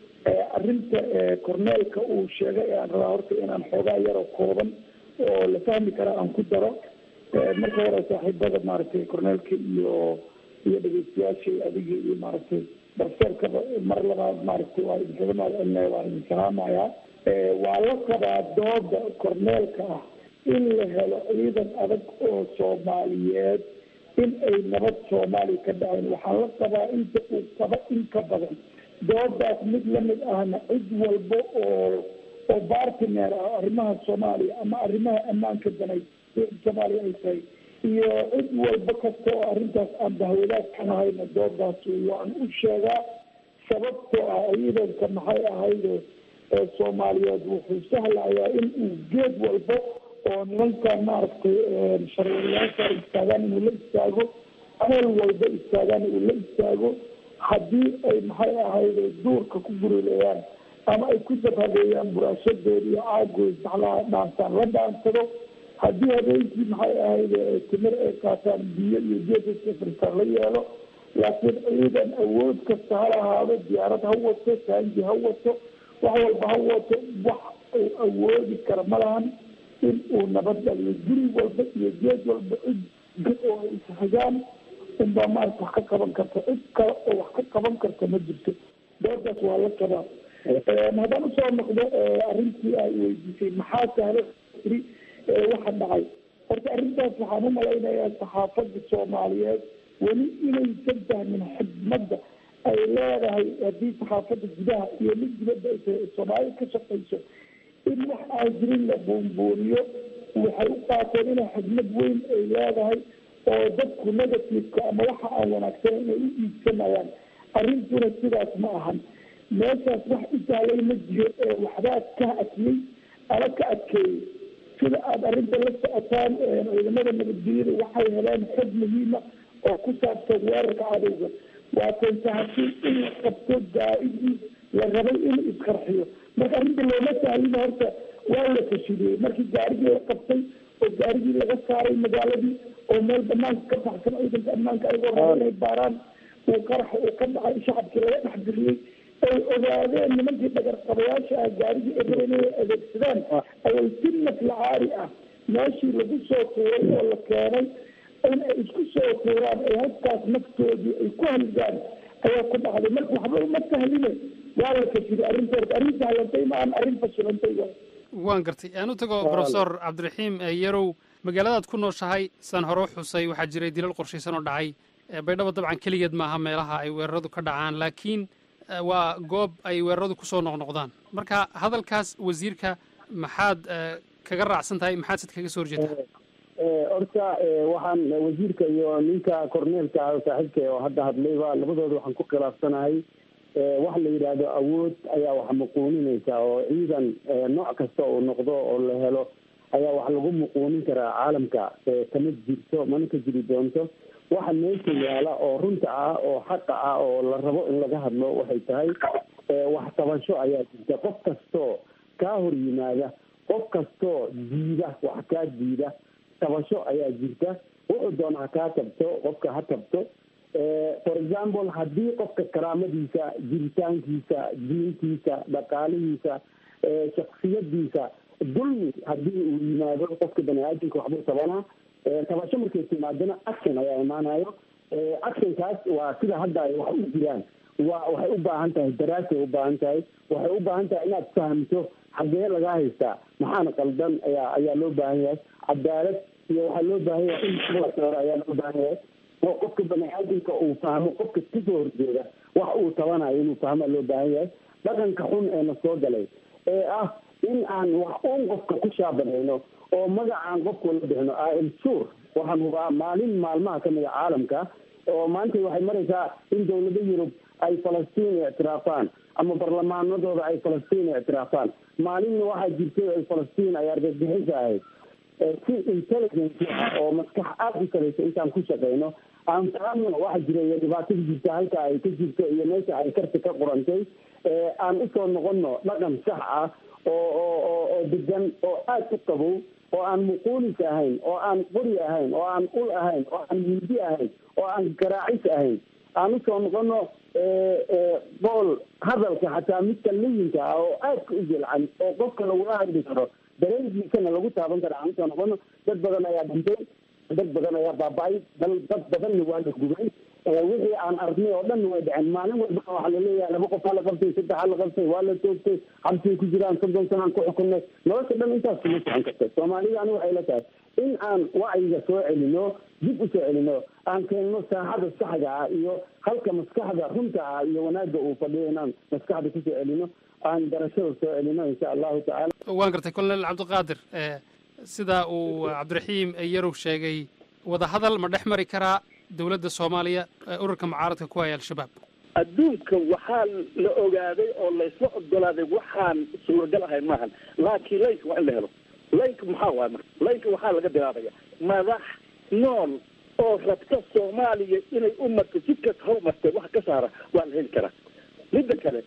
Speaker 5: arrinta corneelka uu sheegay aan rabaa horta inaan xoogaa yaroo kooban oo la fahmi kara aan ku daro marka hore saaxiibada maaragtay corneelka iyo iyo dhegeystayaashay adiga iyo maaragtay darseerkaba mar labaad maaragtay waa idinkaga mahadcelinaya waan idin salaamayaa waa la qabaa dooda corneelka ah in la helo ciidan adag oo soomaaliyeed in ay nabad soomaaliya ka dhacayn waxaan la qabaa inta uu qaba in ka badan doodaas mid lamid ahna cid walba oo oo bartiner ah arrimaha soomaaliya ama arrimaha ammaanka danay soomaaliya ay tahay iyo cid walba kasta oo arrintaas aan bahwadaad ka nahayna doodaas waan u sheegaa sababtoo ah ciidanka maxay ahayde ee soomaaliyeed wuxuu sahlayaa in uu geed walba oo nimanka maaragtay sharciyaasha istaagaan inuu la istaago meel walba istaagaan uu la istaago haddii ay maxay ahayde duurka ku gurileeyaan ama ay ku dabhabeeyaan buraashadood iyo caagood maxlaha dhaantaan la dhaansado haddii habeenkii maxay ahayde timir ay qaataan biyo iyo geedasafristaan la yeelo laakiin ciidan awood kasta ha lahaado diyaarad ha wato saanji ha wato wax walba ha wato wax uu awoodi kara ma lahan in uu nabad dhaliyo guri walba iyo geed walba cid oo ay isxigaan unbaa maarata wax ka qaban karta cid kale oo wax ka qaban karta ma jirto doodaas waa la qabaa haddaan usoo noqdo arrintii ay weydiisay maxaa sahlo iri waxa dhacay horta arrintaas waxaan u malaynayaa saxaafadda soomaaliyeed weli inaysan fahmin xidmadda ay leedahay haddii saxaafadda gudaha iyo mid dibadda ay soomaaliya ka shaqayso in wax aan jirin la buunbuuniyo waxay u qaateen inay xidmad weyn ay leedahay oo dadku negativeka ama waxa aan wanaagsaneyn inay u iibsanayaan. arrintuna sidaas ma ahan. meeshaas wax u saalay ma jiro ee waxbaa ka adkiyey ama ka adkeeyey. sida aada arrinta la socotaan ciidamada nabadgelyada waxay heleen xog muhiima oo ku saabsan weerarka cadowga. waa tansahasi in la qabto gaarigii la rabay in isqarxiyo. marka arrinta looma sahlina horta waa la fashiliyey markii gaarigii la qabtay oo gaarigii laga saaray magaaladii oo meel banaanka ka baxsan ciidanka ammaanka ayagoo raba inay baaraan uu qaraxa uu ka dhacay shacabkii laga dhexgeliyey ay ogaadeen nimankii dhagarqabayaasha ah gaarigii ay rabeen inay adeegsadaan ayay si naflacaari ah meeshii lagu soo tuuray oo la keenay in ay isku soo tuuraan ay halkaas naftoodii ay ku halgaan ayaa ku dhacday. marka waxba uma sahline waa la fashilay arrintood. arrin sahlantay ma aan arrin fashilantay.
Speaker 10: waan gartay aan u tago professor cabdiraxiim yarow magaaladaad ku nooshahay saan hore u xusay waxaa jiray dilal qorshaysan oo dhacay baydhabo dabcan keligeed maaha meelaha ay weeraradu ka dhacaan laakiin waa goob ay weeraradu kusoo noqnoqdaan. marka hadalkaas wasiirka maxaad kaga raacsan tahay maxaad sid kaga soo horjeedaa?
Speaker 11: horta waxaan wasiirka iyo ninka korneelka saaxiibka oo hadda hadlayba labadooda waxaan ku khilaafsanahay. waxa la yidhaahdo awood ayaa wax muquuninaysa oo ciidan nooc kasta uu noqdo oo la helo ayaa wax lagu muquunin karaa caalamka kama jirto mana ka jiri doonto. waxa meesha yaala oo runta ah oo xaqa ah oo la rabo in laga hadlo waxay tahay wax tabasho ayaa jirta. qof kastoo kaa hor yimaada, qof kastoo diida wax kaa diida, tabasho ayaa jirta. wuxuu doona ha kaa tabto, qofka ha tabto. for example haddii qofka karaamadiisa, jiritaankiisa, diintiisa, dhaqaalihiisa, shaksiyadiisa dulmi haddii uu yimaado qofka bani aadamka waxbuu tabanaa. tabasho markay timaadana action ayaa imaanayo. actionkaas waa sida hadda ay wax u jiraan. waa waxay u baahan tahay daraasay u baahan tahay. waxay u baahan tahay inaad fahamto xagee laga haystaa, maxaana qaldan ayaa ayaa loo baahan yahay. cadaalad iyo waxaa loo baahan yahay in la saaro ayaa loo baahan yahay. oo qofka bani aadamka uu fahmo, qofka kasoo horjeeda wax uu tabanayo inuu fahmo loo baahan yahay. dhaqanka xun ee na soo galay ee ah in aan wax uun qofka ku shaabanayno oo magacaan qofka la bixino ansur waxaan hubaa maalin maalmaha kamid a caalamka oo maanta waxay maraysaa in dawlado yurub ay falastiin ictiraafaan ama barlamaanadooda ay falastiin ictiraafaan. maalinna waxaa jirtay ay falastiin ay argagixisa ahayd. si intelligence oo maskax aada u salaysa intaan ku shaqeyno aan fahamno waxa jira iyo dhibaatada jirta halka ay ka jirto iyo meesha ay karti ka qorantay. aan usoo noqono dhaqan sax ah oo oo oo degan oo aada u qabow oo aan muquulis ahayn oo aan qori ahayn oo aan ul ahayn oo aan mindi ahayn oo aan garaacis ahayn. aan usoo noqono bool hadalka xataa midka layinka ah oo aadka u jelcan oo qofka lagula hadli karo dareenkiisana lagu taaban kara. aan usoo noqono dad badan ayaa dhintay, dad badan ayaa baaba-ay, dad badanna waa la gubay. wixii aan aragnay oo dhan way dhaceen. maalin walba waxaa laleeyahay laba qof aa la qabtay, saddex aa la qabtay, waa la toogtay, xabsay ku jiraan, soddon sanaan ku xukunay. nolosha dhan intaas kuma socon karta. soomaalida ani waxay la tahay in aan wacyiga soo celino, dib usoo celino, aan keenno saaxada saxda ah iyo halka maskaxda runta ah iyo wanaagga uu fadhiyo inaan maskaxda kusoo celino, aan garashada soo celino insha allahu tacaala.
Speaker 10: waan gartay colonel cabdiqaadir sida uu cabdiraxiim yarow sheegay wadahadal ma dhex mari karaa dowladda soomaaliya ururka mucaaradka ku haya al-shabaab?
Speaker 12: adduunka waxaa la ogaaday oo laysla ogolaaday waxaan suuragal ahayn maahan. laakiin laynka waa in la helo. laynka maxaa waay marka? laynka waxaa laga bilaabaya madax nool oo rabta soomaaliya inay u marto jidkas hormartee wax ka saara waa la heli karaa. midda kale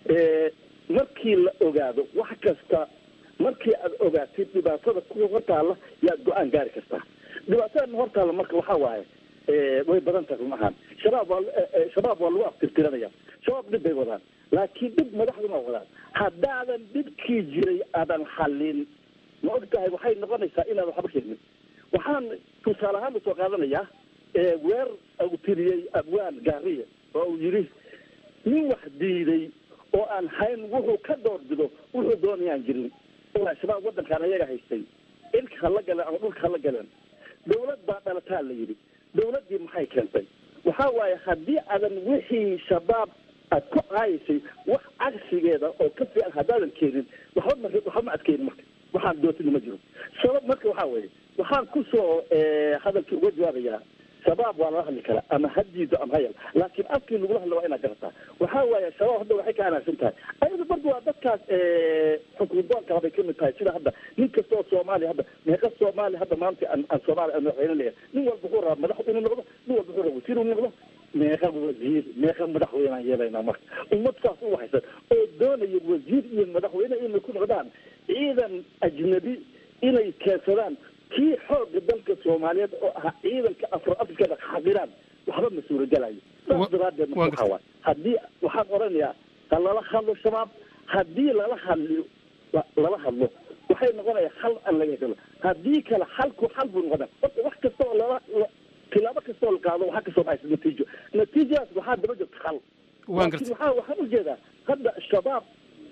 Speaker 12: markii la ogaado wax kasta, markii aad ogaatid dhibaatada kuwa hortaalla yaad go-aan gaari kartaa. dhibaatada hortaalla marka waxaa waaye way badan tahay rumahaan. shabaab waa shabaab waa lagu aftirtiranaya. shabaab dhib bay wadaan, laakiin dhib madaxduna wadaan. haddaadan dhibkii jiray aadan xallin ma og tahay waxay noqonaysaa inaad waxba keenin. waxaan tusaale ahaan usoo qaadanayaa weer uu tiriyey abwaan gaariye oo uu yidhi nin wax diiday oo aan hayn wuxuu ka doorbido wuxuu doonayaan jirin. ilaa shabaab waddankaan ayaga haystay, ilka hala galeen ama dhulka hala galeen. dawlad baa dhalataa la yidhi. dawladdii maxay keentay? waxaa waaye haddii aadan wixii shabaab aad ku caayaysay wax cagsigeeda oo ka fiican haddaadan keenin waxba ma waxba ma adkeenin marka waxaan dootini ma jiro. sabab marka waxaa weeye waxaan ku soo hadalkii uga jawaabayaa shabaab waa lala hadli karaa ama ha diido ama hayal laakiin afkii lagula hadlo waa inaad garataa waxaa waaye shabaab hadda waxay ka anaagsan tahay ayada bardu waa dadkaas xukuumadoonka bay kamid tahay sida hadda nin kastoo soomaaliya hadda meeqa soomaaliya hadda maanta aan aan soomaaliya aan madaxweyne leeyahay nin walba wuxuu rabaa madax inuu noqdo nin walba wuxuu rabaa wasiir inuu noqdo meeqa wasiir meeqa madaxweyne aan yeelaynaa marka ummad saas u waxaysan oo doonaya wasiir iyo madaxweyne inay ku noqdaan ciidan ajnabi inay keensadaan kii xooga dalka soomaaliyeed oo ahaa ciidanka afro afrikada xaqiraan waxba ma suuragelayo saas daraadeed marka waxaa waay haddii waxaan oranayaa ha lala hadlo shabaab haddii lala hadliyo lala hadlo waxay noqonaya hal aan laga helo haddii kale halku hal buu noqona horta wax kasta oo lala tilaabo kasta oo la qaado waxaa kasoo baxaysa natiijo natiijadaas waxaa daba jirta hal laakiin waxaa waxaan ujeedaa hadda shabaab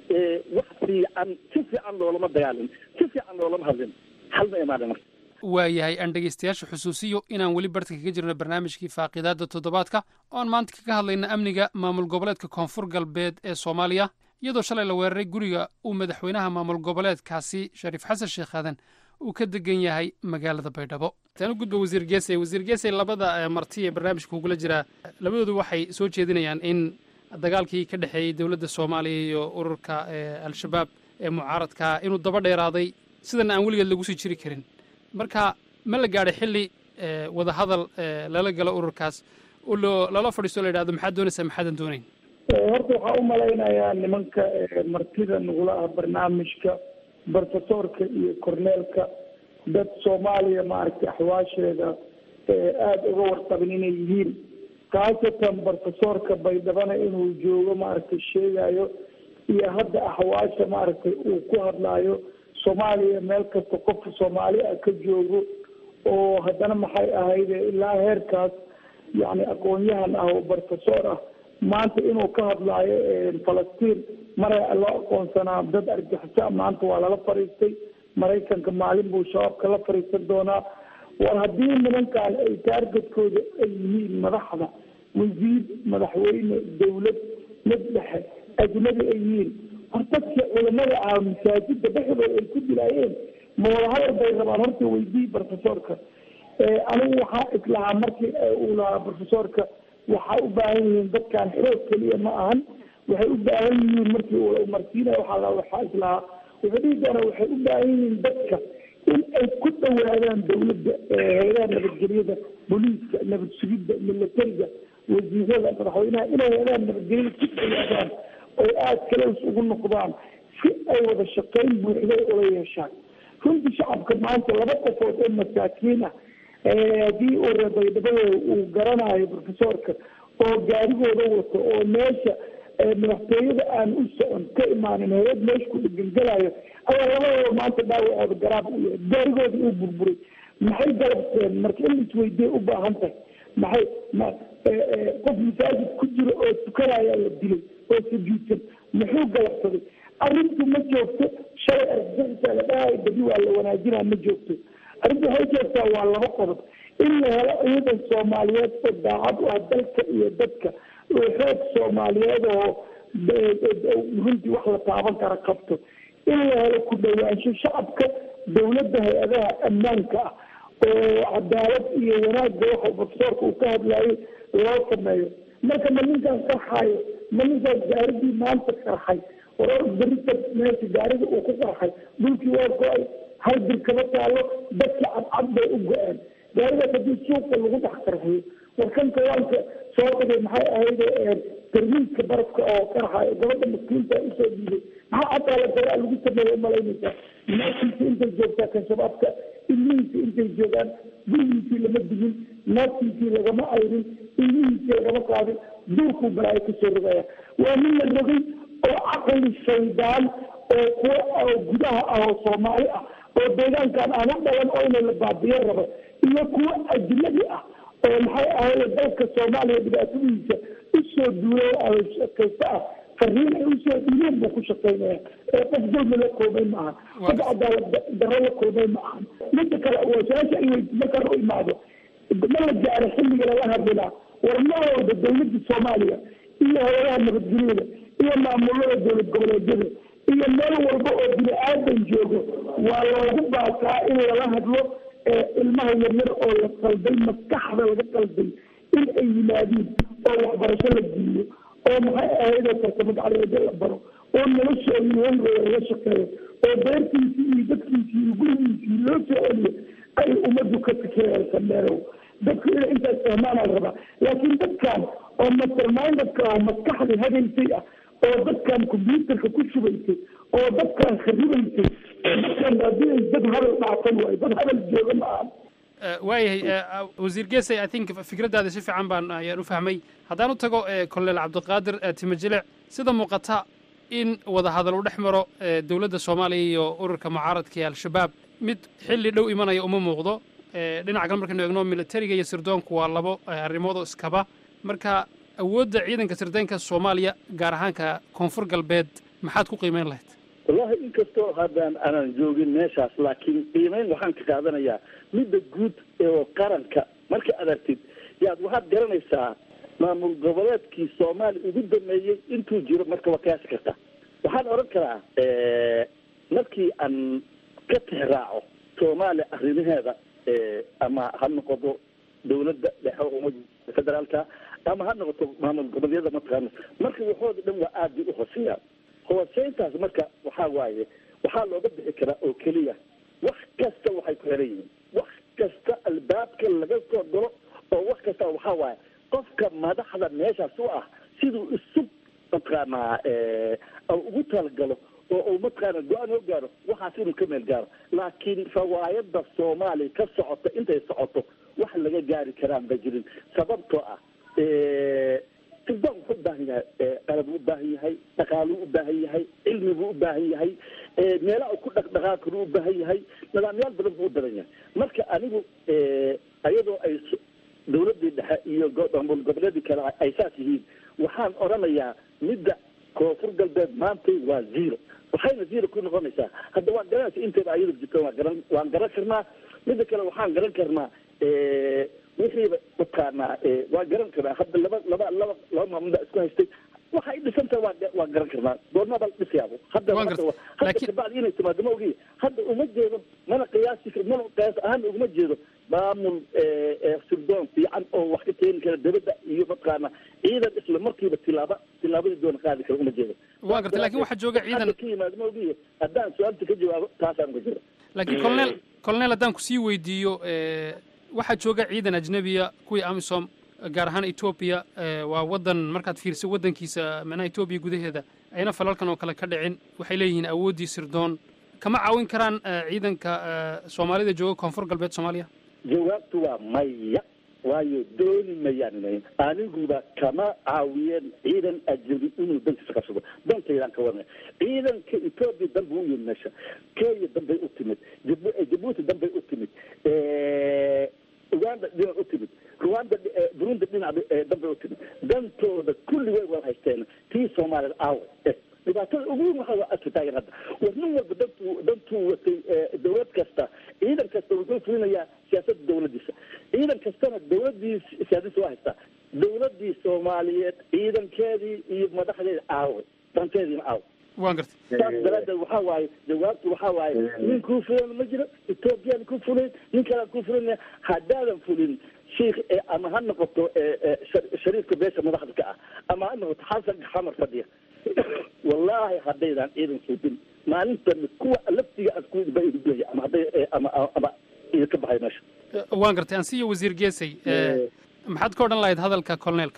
Speaker 12: wax fiican si fiican loolama dagaalin si fiican loolama hadlin hal ma imaada marka
Speaker 10: waayahay aan dhegaystayaasha xusuusiyo inaan weli barta kaga jirno barnaamijkii faaqidaada toddobaadka oon maanta kaga hadlayna amniga maamul goboleedka koonfur galbeed ee soomaaliya iyadoo shalay la weeraray guriga uu madaxweynaha maamul goboleedkaasi shariif xasan sheekh aadan uu ka degan yahay magaalada baydhabo taan u gudba wasiir geesey wasiir geesey labada marti ee barnaamijka kugula jiraa labadoodu waxay soo jeedinayaan in dagaalkii ka dhexeeyey dowladda soomaaliya iyo ururka al-shabaab ee mucaaradka inuu daba dheeraaday sidana aan weligeed lagu sii jiri karin marka ma la gaadhay xilli wada hadal lala galo ururkaas oo lala fadhiisto la yidhahdo maxaad doonaysaa maxaadan doonayn
Speaker 5: horta waxaa u malaynayaa nimanka martida nagula ah barnaamijka barsasoorka iyo korneelka dad soomaaliya maaragtay axwaasheeda aada uga warqabin inay yihiin khaasatan barsasoorka baydhabana inuu joogo maaragtay sheegayo iyo hadda axwaasha maaragtay uu ku hadlaayo soomaaliya meel kasta qofka soomaali ah ka joogo oo haddana maxay ahayd ilaa heerkaas yacni aqoon-yahan ah oo barsasoor ah maanta inuu ka hadlaayo falastiin mara loo aqoonsanaa dad argixisa maanta waa lala fariistay maraykanka maalin buu shabaabka la fariisan doonaa war haddii nimankan ay taargetkooda ay yihiin madaxda wasiir madaxweyne dawlad mid dhexe ajnabi ay yihiin hor dadka culamada ah masaajida dhexdooda ay ku dilaayeen ma wada hadal bay rabaan horta weydii barofesorka anigu waxaa islahaa markii uu lahaa barofesorka waxaa u baahan yihiin dadkan xoog keliya ma ahan waxay u baahan yihiin markii uu marsiinaya waxaa waxaa islahaa wuxuu dhihi doonaa waxay u baahan yihiin dadka in ay ku dhawaadaan dawladda hay-adaha nabadgelyada booliiska nabad sugidda militariga wasiirada madaxweynaha inay hay-adaha nabadgelyada ku dhawaadaan oy aada kalews ugu noqdaan si ay wada shaqayn buuxday ula yeeshaan runtii shacabka maanta laba qofood oo masaakiin ah haddii uu reebaydhabada uu garanayo profesorka oo gaarigooda wato oo meesha madaxtooyada aan u socon ka imaanin hay-ad meesha ku dhegangelayo ayaa labadooda maanta dhaawacooda garaab u yahay gaarigooda uu burburay maxay galabteen marka in isweydiye u baahan tahay maxay ma qof masaajid ku jiro oo tukanayaa la dilay oo sujuudsan muxuu galabsaday arrintu ma joogto shalay argagixisa la dhahayo badi waa la wanaajinaa ma joogto arrintu waxay joogtaa waa laba qodob in la helo ciidan soomaaliyeed oo daacad u ah dalka iyo dadka oo xoog soomaaliyeed oo runtii wax la taaban kara qabto in la helo ku dhawaansho shacabka dawladda hay-adaha ammaanka ah oo cadaalad iyo wanaagga waxa profesorka uu ka hadlayo loo sameeyo marka ma ninkaan qarxayo ma ninkaan gaaridii maanta qarxay warar berita meesha gaarida uu ku qarxay dhulkii waa go-ay hal bir kama taalo dadkii cadcad bay u go-een gaaridaas haddii suuqa lagu dhex qarxiyo warkan kawaanka soo qabay maxay ahayd tarmiiska barafka oo qarxayo gabadha maskiinta usoo dhiibay maxaa cadaalad daraa lagu sameeya umalaynaysaa naagtiisa intay joogtaa kan shabaabka ilmihiisa intay joogaan gurigiisii lama digin naagtiisii lagama ayrin ilmihiisii lagama qaadin duurkuu balaayo kasoo rogaya waa nin la rogay oo caqli shaydaan oo kuwa oo gudaha ah oo soomaali ah oo deegaankan aan u dhalan oo ina la baabiyo rabo iyo kuwa ajnabi ah oo maxay ahaye dalka soomaaliya dhibaatadiisa usoo duulay kaysta ah fariin ay usoo dhiileen buu ku shaqaynaya ee qof dulmi la koobay ma ahan qof cadaalad darro la koobay ma ahan midda kale waa su-aasha ay weydi markaan u imaado ma la gaaro xilliga lala hadlilaa war ma walba dawladda soomaaliya iyo hay-adaha nabadgelyada iyo maamulada dowlad goboleedyada iyo meel walba oo bini aadan joogo waa loogu baasaa in lala hadlo ilmaha yaryar oo la qalday maskaxda laga qalday in ay yimaadiin oo waxbarasho la geeyo oo maxay ahaydoo farsamo gacmeedyo la baro oo noloshoodii hongooda laga shaqeeyo oo beertiisii iyo dadkiisii iyo gurigiisii loo soo celiyo ay ummaddu ka fikiraysa meelow dadku inay intaas fahmaanaa la rabaa laakiin dadkan oo mastermindedka oo maskaxda hagaysay ah oo dadkan combyuutarka ku shubaysay oo dadkan kharibaysay dadkan haddii dad hadal dhaafan waayo dad hadal jooga ma aha
Speaker 10: waayahay wasiir geesay i think fikraddaada si fiican baan ayaan u fahmay haddaan u tago kolonel cabdiqaadir timajilic sida muuqata in wada hadal u dhex maro dowladda soomaaliya iyo ururka mucaaradka ee al-shabaab mid xilli dhow imanaya uma muuqdo dhinaca kale markaynu eegno militariga iyo sirdoonku waa labo arrimoodoo iskaba marka awoodda ciidanka sirdoonka soomaaliya gaar ahaanka koonfur galbeed maxaad ku qiimeyn lahayd
Speaker 12: wallahi inkastoo haddaan aanan joogin meeshaas laakiin qiimeyn waxaan ka qaadanayaa midda guud oo qaranka marka aragtid yaad waxaad garanaysaa maamul goboleedkii soomaaliya ugu dameeyey intuu jiro marka waa qiyaasi karta waxaan odhan karaa markii aan ka tixraaco soomaaliya arrimaheeda ama ha noqoto dawladda dhexe umada federaalka ama ha noqoto maamul goboleedyada mataqaana marka waxooda dhan waa aad bay u hooseeyaan hooseyntaas marka waxaa waaye waxaa looga bixi karaa oo keliya wax kasta waxay ku xiran yihiin wax kasta albaabka laga soo galo oo wax kasta waxaa waaye qofka madaxda meeshaas u ah siduu isub mataqaanaa ugu talagalo oo uu mataqaana go-aan oo gaaro waxaas inuu ka meel gaaro laakiin fawaayada soomaaliya ka socota intay socoto wax laga gaari karaan ba jirin sababtoo ah sirdoon wuxuu u baahan yahay qalab u baahan yahay dhaqaaluu u baahan yahay cilmi buu u baahan yahay meelaha ku dhaqdhaqaaqinu u baahan yahay nidaamyaal badan buu u badan yahay marka anigu ayadoo ay dawladdii dhexe iyo maamul goboleedii kale ay saas yihiin waxaan odhanayaa midda koonfur galbeed maantay waa zero waxayna zero ku noqonaysaa hadda waan garanaysa intayba ayada jirto waan garan waan garan karnaa midda kale waxaan garan karnaa wixiiba mataqaanaa waan garan karnaa hadda laba laba laba laba maamul baa isku haystay waxay dhisantaha waa waa garan karnaa goormaba la dhisayaabo hadda hadda kabacdi inay timaado ma ogiya hadda uma jeedo mana qiyaasi mana qiyaas ahaan uguma jeedo maamul sirdoon fiican oo wax ka keeni kara dawladda iyo mataqaana ciidan isla markiiba tilaaba tilaabadii doona qaadi kara uma jeedo
Speaker 10: waa gartay laakiin waxaa jooga ciidan
Speaker 12: ka yimaado ma ogiya haddaan su-aalta ka jawaabo taasaan uga jira
Speaker 10: laakiin colonel colonel haddaan kusii weydiiyo waxaa jooga ciidan ajnabiya kuwii amisom gaar ahaan etoobiya waa wadan markaad fiirso wadankiisa manaha etoobiya gudaheeda ayna falalkan oo kale ka dhicin waxay leeyihiin awooddii sirdoon kama caawin karaan ciidanka soomaalida jooga koonfur galbeed soomaaliya
Speaker 12: jawaabtu waa maya waayo dooni mayaan aniguba kama caawiyeen ciidan ajnabi inuu dankiisa qabsado dantaydaan ka warnay ciidanka etoobiya danba u yimid meesha kenya danbay u timid jabuuti danbay u timid uganda dhinac u timid ruanda burundi dhinac danbay u timid dantooda kulligay waa haysteen tii soomaalida aawa dhibaatada ugu weyn waxaa waa aska taagan hadda war nin walba dantuu dantuu watay dawlad kasta ciidan kasta wuxuu fulinayaa siyaasadda dawladdiisa ciidan kastana dawladdii siyaasadiisa waa haystaa dawladdii soomaaliyeed ciidankeedii iyo madaxdeeda aaway danteediina aawa
Speaker 10: waan gartay
Speaker 12: saas daraaddeed waxaa waaye jawaabtu waxaa waaye nin kuu fulan ma jiro etoobiyaan ku fulin nin kalaan ku fulinaya haddaadan fulin sheikh ama ha noqoto shariifka beesha madaxda ka ah ama ha noqoto xasan xamar fadhiya wallaahi haddaydan ciidan suudin maalintan kuwa laftiga aad ku baydubaya ama hadday ama ama idinka baxay meesha
Speaker 10: waan gartay aan siiyo wasiir geesay maxaad ka odhan lahayd hadalka colneelka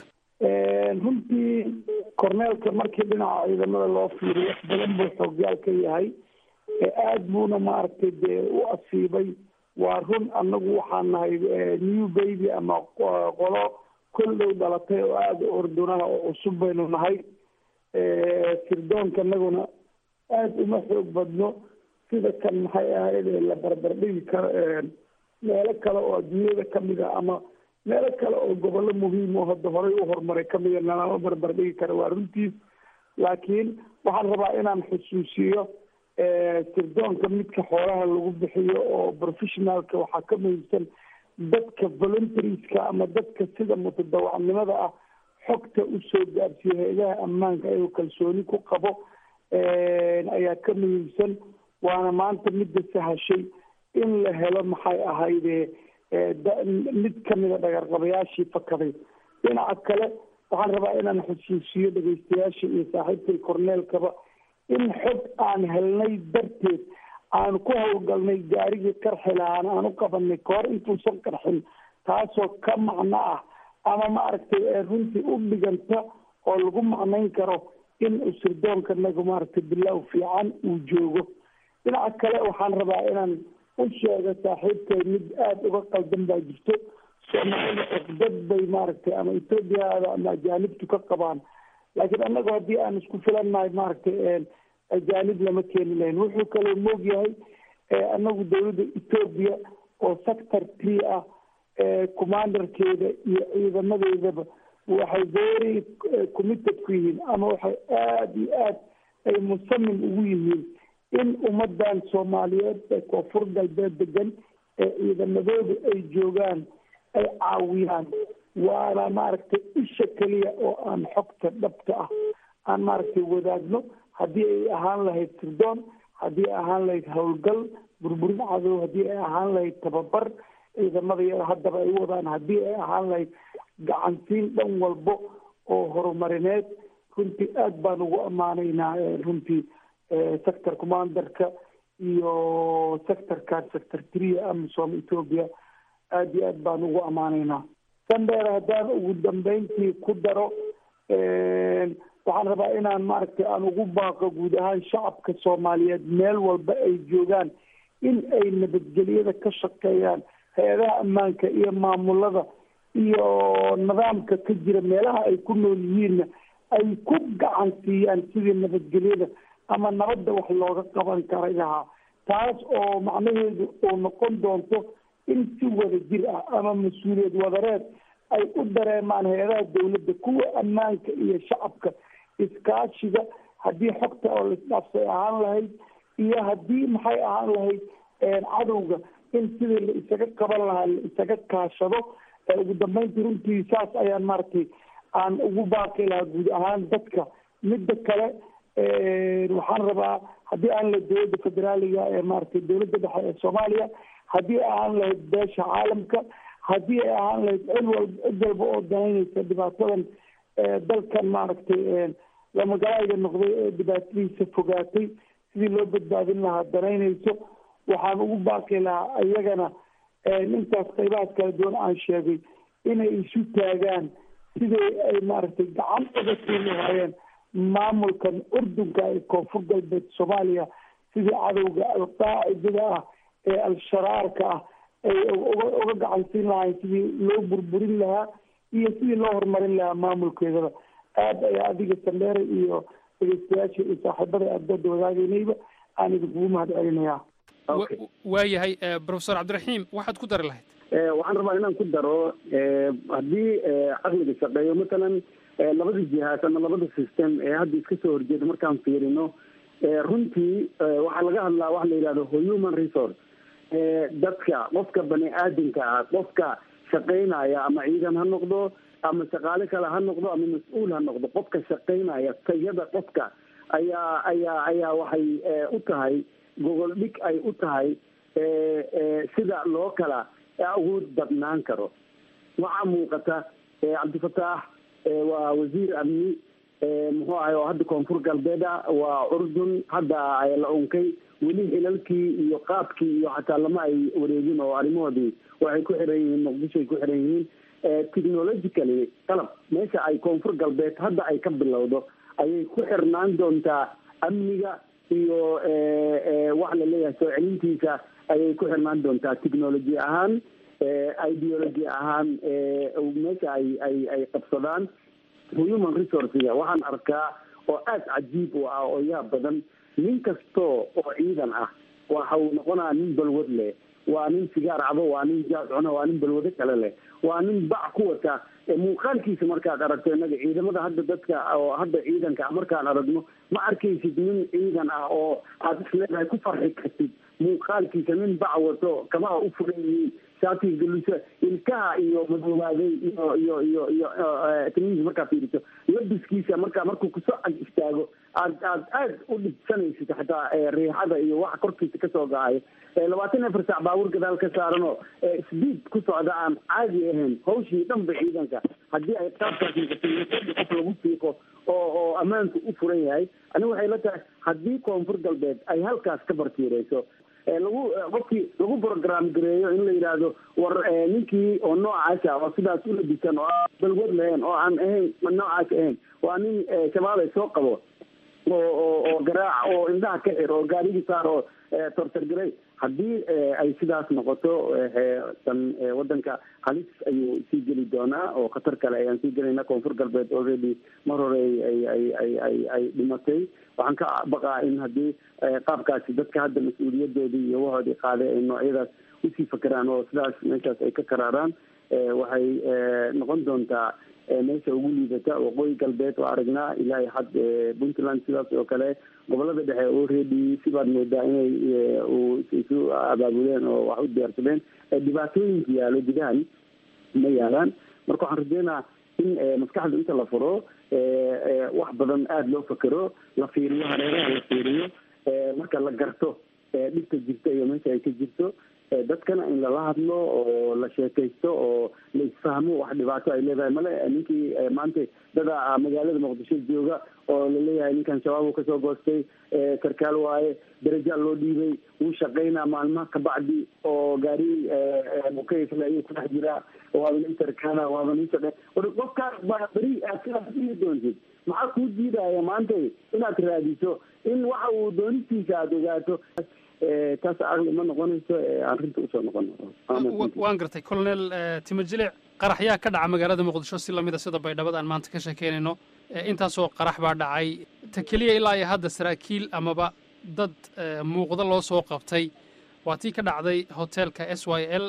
Speaker 5: runtii corneelka markii dhinaca ciidamada loo fiiriyo wax badan buu xoogyaal ka yahay aada buuna maaragtay dee u asiibay waa run annagu waxaan nahay new baby ama qolo koldhow dhalatay oo aada ordunaha oo cusub baynu nahay sirdoonka anaguna aada uma xoog badno sida kan maxay ahayd la barbardhigi karo meelo kale oo adduunyada kamid a ama meelo kale oo gobollo muhiim oo hadda horay u horumaray kamida nalama barbardhigi kara waa runtiis laakiin waxaan rabaa inaan xusuusiyo sirdoonka midka xoolaha lagu bixiyo oo professionaalka waxaa ka muhiimsan dadka voluntarieska ama dadka sida mutadawacnimada ah xogta usoo gaarsiiya hay-adaha ammaanka ayuu kalsooni ku qabo ayaa ka muhiimsan waana maanta midda sahashay in la helo maxay ahayde mid kamida dhagarqabayaashii fakaday. dhinaca kale waxaan rabaa inaan xusuusiyo dhegeystayaasha iyo saaxiibkay korneelkaba in xog aan helnay darteed aan ku howlgalnay gaarigii qarxi lahaan aan u qabanay kahor intuusan qarxin, taasoo ka macno ah ama maaragtay runtii u dhiganta oo lagu macnayn karo in sirdoonka-naga maaragtay bilow fiican uu joogo. dhinaca kale waxaan rabaa inaan u sheego saaxiibkay mid aada uga qaldan baa jirto. soomaalida cugdad bay maaragtay ama ethoobiyaada ama ajaanibtu ka qabaan, laakiin annagu haddii aan isku filannahay maaragtay ajaanib lama keeni lahayn. wuxuu kaloo moog yahay annagu dawladda ethoobiya oo sector tree ah commanderkeeda iyo ciidamadeedaba waxay very committed ku yihiin ama waxay aada iyo aad ay musamim ugu yihiin in ummadan soomaaliyeed ee koonfur galbeed degan ee ciidamadooda ay joogaan ay caawiyaan. waana maaragtay isha keliya oo aan xogta dhabta ah aan maaragtay wadaagno, haddii ay ahaan lahayd sirdoon, haddii ay ahaan lahayd howlgal burburin cadow, haddii ay ahaan lahayd tababar ciidamada yada haddaba ay wadaan, haddii ay ahaan lahayd gacansiin dhan walbo oo horumarineed. runtii aad baan ugu ammaanaynaa runtii sector commanderka iyo sectorkan sector tria amisom ethoopia aada iyo aad baan ugu ammaanaynaa. sandheer haddaan ugu dambeyntii ku daro waxaan rabaa inaan maaragtay aan ugu baaqo guud ahaan shacabka soomaaliyeed meel walba ay joogaan in ay nabadgelyada ka shaqeeyaan, hay-adaha ammaanka iyo maamulada iyo nidaamka ka jira meelaha ay ku nool yihiinna ay ku gacan siiyaan sidii nabadgelyada ama nabadda wax looga qaban karay lahaa. taas oo macnaheedu uu noqon doonto in si wada jir ah ama mas-uuliyad wadareed ay u dareemaan hay-adaha dawladda, kuwa ammaanka iyo shacabka iskaashiga, haddii xogta oo laisdhaafsay ahaan lahayd iyo haddii maxay ahaan lahayd cadowga in sidii la isaga qaban lahaa la isaga kaashado. ugu dambeyntii runtii saas ayaan maaragtay aan ugu baaqi lahaa guud ahaan dadka. midda kale waxaan rabaa haddii aan la dowladda federaaliga ee maaragtay dowladda dhexe ee soomaaliya, haddii ay ahaan lahayd beesha caalamka, haddii ay ahaan lahayd cid walba cid walba oo danaynaysa dhibaatadan dalkan maaragtay lamagalaayga noqday ee dhibaatadiisa fogaatay sidii loo badbaadin lahaa danaynayso, waxaan ugu baaqi lahaa iyagana intaas qaybahaas kala duwan aan sheegay inay isu taagaan sidii ay maaragtay gacan uga siin lahaayeen maamulkan urdunka ee koonfur galbeed soomaaliya, sidii cadowga alqaacidada ah ee al-sharaarka ah ay uga gacan siin lahaayeen, sidii loo burburin lahaa iyo sidii loo horumarin lahaa maamulkeedaba. aada ayaa adiga sandheere iyo dhegeystayaasha iyo saaxiibada aadooda wadaagaynayba aan idinkugu mahad celinayaa.
Speaker 10: waayahay professor cabdiraxiim waxaad ku dari lahayd?
Speaker 11: waxaan rabaa inaan ku daro haddii caqliga shaqeeyo matalan labada jihaas ama labada system ee hadda iska soo horjeeda markaan fiirino runtii waxaa laga hadlaa waxa la yidhahdo human resource. dadka qofka bani aadamka ah, qofka shaqaynaya ama ciidan ha noqdo ama shaqaale kale ha noqdo ama mas-uul ha noqdo, qofka shaqaynaya tayada qofka ayaa ayaa ayaa waxay u tahay gogol dhig ay u tahay sida loo kala awood badnaan karo. waxaa muuqata cabdifataax waa wasiir amni muxuu ahay oo hadda koonfur galbeeda waa urdun hadda la unkay, weli hilalkii iyo qaabkii iyo xataa lama ay wareegin oo arrimahoodii waxay ku xiran yihiin muqdishoay ku xiran yihiin. technologically qalab meesha ay koonfur galbeed hadda ay ka bilowdo ayay ku xirnaan doontaa amniga iyo waxa la leeyahay soo celintiisa ayay ku xirnaan doontaa technology ahaan, ideology ahaan meesha ay ay ay qabsadaan. human resourcega waxaan arkaa oo aada cajiib u ah oo yaab badan, nin kastoo oo ciidan ah waxa uu noqonaa nin balwad leh, waa nin sigaar cabo, waa nin jaas cuno, waa nin balwado kale leh, waa nin bac ku wata. muuqaalkiisa markaad aragto innaga ciidamada hadda dadka oo hadda ciidanka markaan aragno ma arkaysid nin ciidan ah oo aad isleedahay ku farxi kartid muuqaalkiisa. nin bac wato kabaha u furan yihiin, shaatiga galusa, ilkaha iyo madoobaaday iyo iyo iyo iyo timihiisa markaa fiiriso, labiskiisa markaa markuu kusoo ag istaago aad aad aad u dhibsanaysid xataa riixada iyo waxa korkiisa kasoo gaayo labaatan afar saac baabuur gadaal ka saaran oo speed ku socda aan caadi ahayn hawshii dhanba ciidanka haddii ay qaabkaas noqoto qof lagu fiiqo oo oo ammaanku u furan yahay aniga waxay la tahay haddii koonfur galbeed ay halkaas ka bartiireyso lagu qofkii lagu program gareeyo in la yidhaahdo war ninkii oo noocaasa oo sidaas u labisan oo aan balwad lahayn oo aan ahayn noocaas ahayn waa nin shabaabay soo qabo oo oo oo garaac oo indhaha ka xir oo gaarigii saar oo tortargaray haddii ay sidaas noqoto tan wadanka halis ayuu sii geli doonaa oo khatar kale ayaan sii gelayna koonfur galbeed already mar hore ay ay ay ay ay dhimatay waxaan ka baqaa in haddii qaabkaasi dadka hadda mas-uuliyadoodii iyo wahoodii qaaday ay noocyadaas usii fakeraan oo sidaas meeshaas ay ka karaaraan waxay noqon doontaa meesha ugu liidata waqooyi galbeed oo aragnaa ilaahay xad puntland sidaas oo kale gobolada dhexe oo reedi sibaad moodaa inay isu abaabuleen oo wax u diyaarsadeen dhibaatooyinka yaalo gudahan ma yaalaan marka waxaan rajeynaa in maskaxda inta la furo wax badan aada loo fakero la fiiriyo hareeraha la fiiriyo marka la garto dhibka jirta iyo meesha ay ka jirto dadkana in lala hadlo oo la sheekaysto oo la isfahmo wax dhibaato ay leedahay male ninkii maanta dada magaalada muqdisho jooga oo laleeyahay ninkan shabaab uu kasoo goostay sarkaal waaye daraja loo dhiibay wuu shaqaynaa maalmaha kabacdi oo gaari mukayfle ayuu ku dhex jiraa waaba nin sarkaana waaba nin shaqe war qofkaas baa beri aad sidaas dhihi doontid maxaa kuu diidaya maanta inaad raadiso in waxa uu doonistiisa aada ogaato taas aqli ma noqonayso arrinta usoo noqon
Speaker 10: waan gartay colonel timajilic qaraxyaa ka dhaca magaalada muqdisho si lamida sida baydhabo aan maanta ka sheekeynayno intaasoo qarax baa dhacay ta keliya ilaa iyo hadda saraakiil amaba dad muuqda loo soo qabtay waa tii ka dhacday hotelka s y l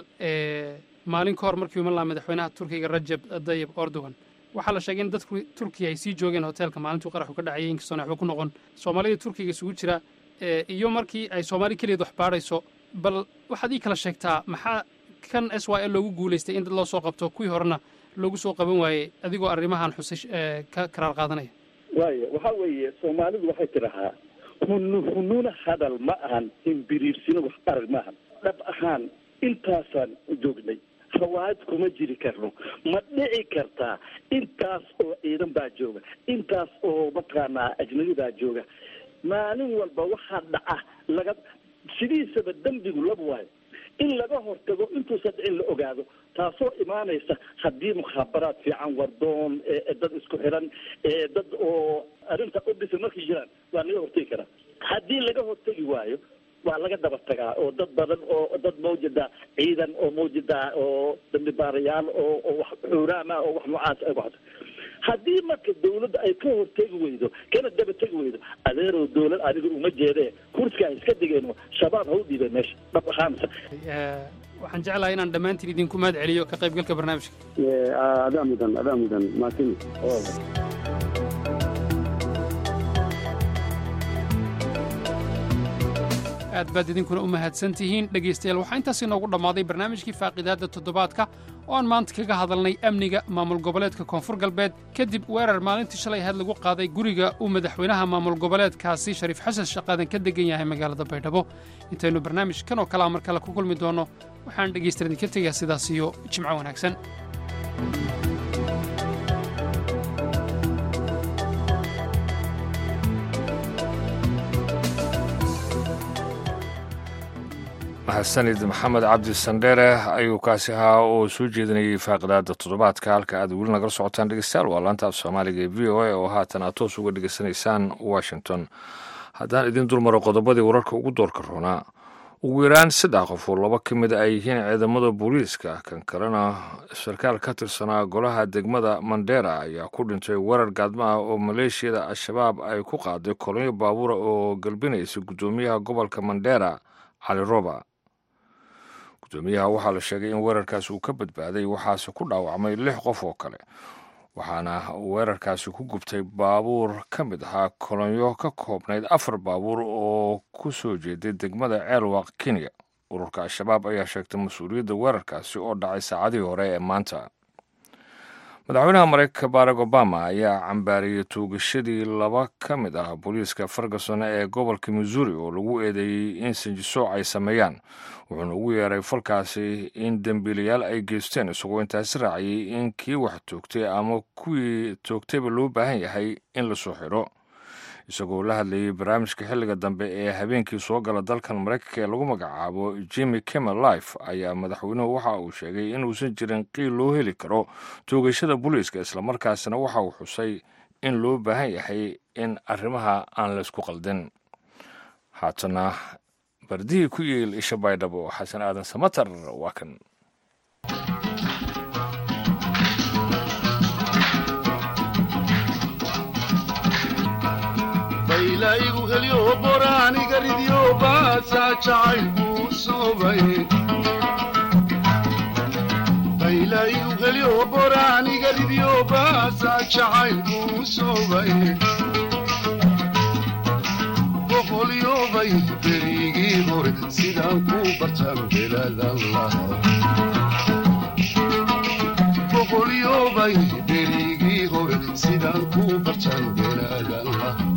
Speaker 10: maalin ka hor markii uman lahaa madaxweynaha turkiga rajab tayyib erdogan waxaa la sheegay in dadku turkiya ay sii joogeen hotelka maalintuu qaraxu ka dhacayay inkastoona waxba ku noqon soomaalida turkiga isugu jira iyo markii ay soomaali keliyaed wax baadhayso bal waxaad ii kala sheegtaa maxaa kan s y l loogu guulaystay in dad loo soo qabto kuwii horena loogu soo qaban waayey adigoo arrimahan xusay ka karaar qaadanaya
Speaker 12: waayo waxaa weeye soomaalidu waxay tidhahaa hunu hununa hadal ma ahan himbiriirsino wax arag ma ahan dhab ahaan intaasaan joognay hawaad kuma jiri karno ma dhici kartaa intaas oo ciidan baa jooga intaas oo mataqaanaa ajnabi baa jooga maalin walba waxaa dhaca laga sidiisaba dembigu laba waayo in laga hortago intuusa dhicin la ogaado taasoo imaanaysa haddii mukhaabaraad fiican wardoon dad isku xiran dad oo arrinta udhisan markay jiraan waa laga hortegi karaa haddii laga hortegi waayo waa laga daba tagaa oo dad badan oo dad mawjada ciidan oo mawjada oo dambi baarayaal oo oo wax xuuraama oo wax noocaas ay waxdo haddii marka dawladda ay ka hortegi weydo kana daba tegi weydo adeerow dawlad aniga uma jeedee kursiga ay iska digeen shabaab ha u dhiibeen meesha dhab ahaansa
Speaker 10: waxaan jeclahay inaan dhammaantiin idinku mahad celiyo ka qaybgalka barnaamijka
Speaker 11: adaa mudan adaa mudan maasin
Speaker 10: aad baad idinkuna u mahadsan tihiin dhegaystayaal waxaa intaas inoogu dhammaaday barnaamijkii faaqidaadda toddobaadka oo aan maanta kaga hadalnay amniga maamul goboleedka koonfur galbeed kadib weerar maalintii shalay ahayd lagu qaaday guriga uu madaxweynaha maamul goboleedkaasi shariif xasan shaqaadan ka degan yahay magaalada baydhabo intaynu barnaamijkan oo kalea mar kale ku kulmi doonno waxaan dhegaystayaal idinka tegayaa sidaas iyo jimco wanaagsan
Speaker 2: mahadsanid maxamed cabdi sandheere ayuu kaasi ahaa oo soo jeedinayay faaqidaada toddobaadka halka aad weli nagala socotaan dhegeystayaal waa laanta af soomaaliga ee v o a oo haatan aad toos uga dhegeysanaysaan washington haddaan idin dulmaro qodobadii wararka ugu doorka roonaa ugu yaraan saddex qof oo laba ka mid ay yihiin ciidamada booliiska kan kalena sarkaal ka tirsanaa golaha degmada mandera ayaa ku dhintay weerar gaadmo ah oo maleeshiyada al-shabaab ay ku qaaday kolonyo baabuura oo galbinaysa guddoomiyaha gobolka mandera cali roba gudoomiyaha waxaa la sheegay in weerarkaasi uu ka badbaaday waxaase ku dhaawacmay lix qof oo kale waxaana weerarkaasi ku gubtay baabuur ka mid ahaa kolonyo ka koobnayd afar baabuur oo ku soo jeeday degmada ceelwaq kenya ururka al-shabaab ayaa sheegtay mas-uuliyadda weerarkaasi oo dhacay saacadihii hore ee maanta madaxweynaha maraykanka barack obama ayaa cambaariyey tuugashadii laba ka mid ah booliiska ferguson ee gobolka missouri oo lagu eedeeyey in sinjisooc ay sameeyaan wuxuuna ugu yeeray falkaasi in dembiilayaal ay geysteen isagoo intaasi raaciyey in kii wax toogtay ama kuwii toogtayba loo baahan yahay in la soo xidho isagoo la hadlayey barnaamijka xilliga dambe ee habeenkii soo gala dalkan maraykanka ee lagu magacaabo jimmy kimmel life ayaa madaxweynuhu waxa uu sheegay inuusan jirin qiil loo heli karo toogashada booliiska islamarkaasina waxa uu xusay in loo baahan yahay in arrimaha aan laysku qaldin haatana bardihii ku yeel isha baydhabo xasan aadan samatar waa kan
Speaker 13: igu helyo boraaniga ridyo baasaa jacaylku soobay bayla igu helyo boraaniga ridyo baasaa jacaylku soobay boqolyobay berigii hore sidaan ku bartaan belaadan lahaa boqolyobay berigii hore sidaan ku bartaan belaadan lahaa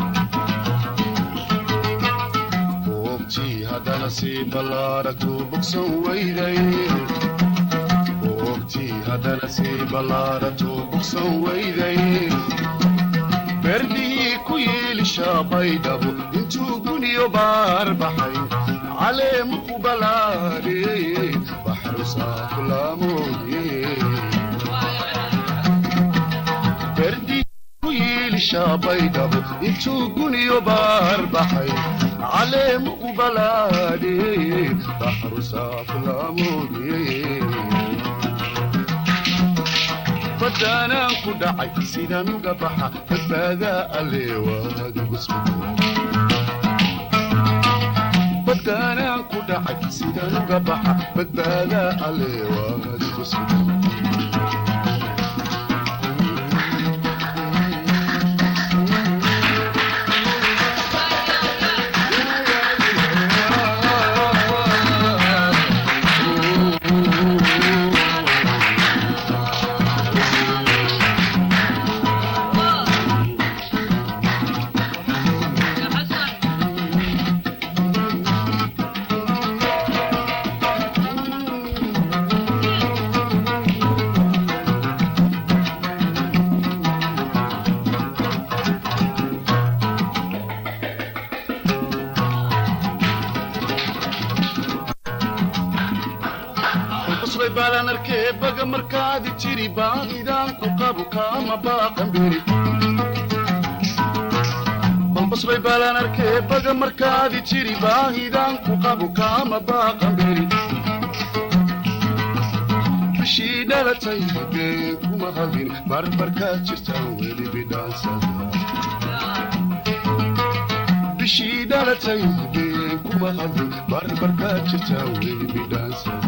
Speaker 13: hadana sii ballaaragtu bogsan weyday oogtii haddana sii ballaaragtu bogsan weyday berdihii ku yiilisha baydhabo intuu guniyo baar baxay caleemu ku ballaadhiyey baxrusaa kulaamoodiyey berdihii ku yiilisha baydhabo intuu guniyo baar baxay caleemu ku balaadhiyey baxru saaflaamoodiyey badaanaan ku dhacay sidaan uga baxa badbaadaa alleewaadu badaanaan ku dhacay sidaan uga baxa badbaadaa alleewaadu gusmida markaadi jiri baahidaan ku qabu kaama baaqan beri balbasbay baalaan arkee baga markaadi jiri baahidaan ku qabu kaama baaqan beri bishii dhalatay been kuma hadin barbarkaad jirtaan weli bidhaansada bishii dhalatay been kuma hadin barbarkaad jirtaan weli bidhaansada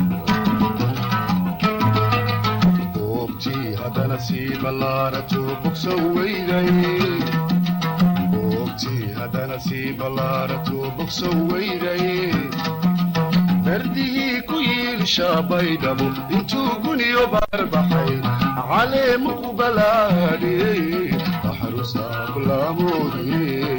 Speaker 13: hadana sii ballaaragtu bogsan weyday oogtii haddana sii ballaaragtu bogsan weyday berdihii ku yiilisha baydhabo intuu guniyo baar baxay caleemu ku balaadhiyey baxrusaa kulaamoodiyey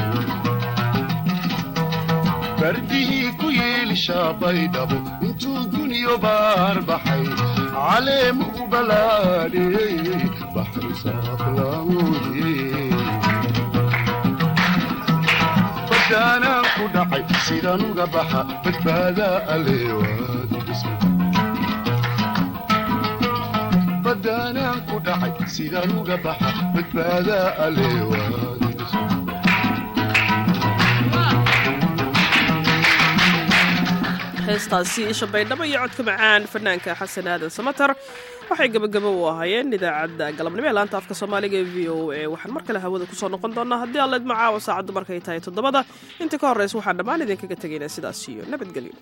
Speaker 13: berdihii ku yiilisha baydhabo intuu guniyo baar baxay caleemu ku balaadhiyey baxrusaa kulaamoodiyey badaanaan ku dhacay sidaan uga baxa badbaadaa alleewaadu badaanaan ku dhacay sidaan uga baxa badbaadaa alleewaadu
Speaker 3: heestaasi isha baydhabo iyo codka macaan fanaanka xasan aadan samatar waxay gebagabo u ahaayeen idaacadda galabnimo ee laanta afka soomaaliga ee v o a waxaan mar kale hawada kusoo noqon doonaa haddii alla idma caawa saacaddu markay tahay toddobada inta ka horraysa waxaan dhammaan idinkaga tegaynaa sidaas iyo nabadgelyo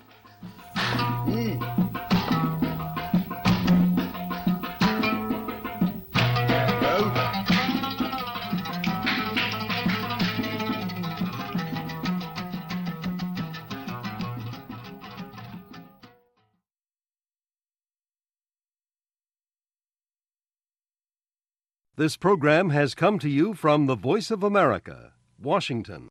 Speaker 14: This program has come to you from the Voice of America, Washington.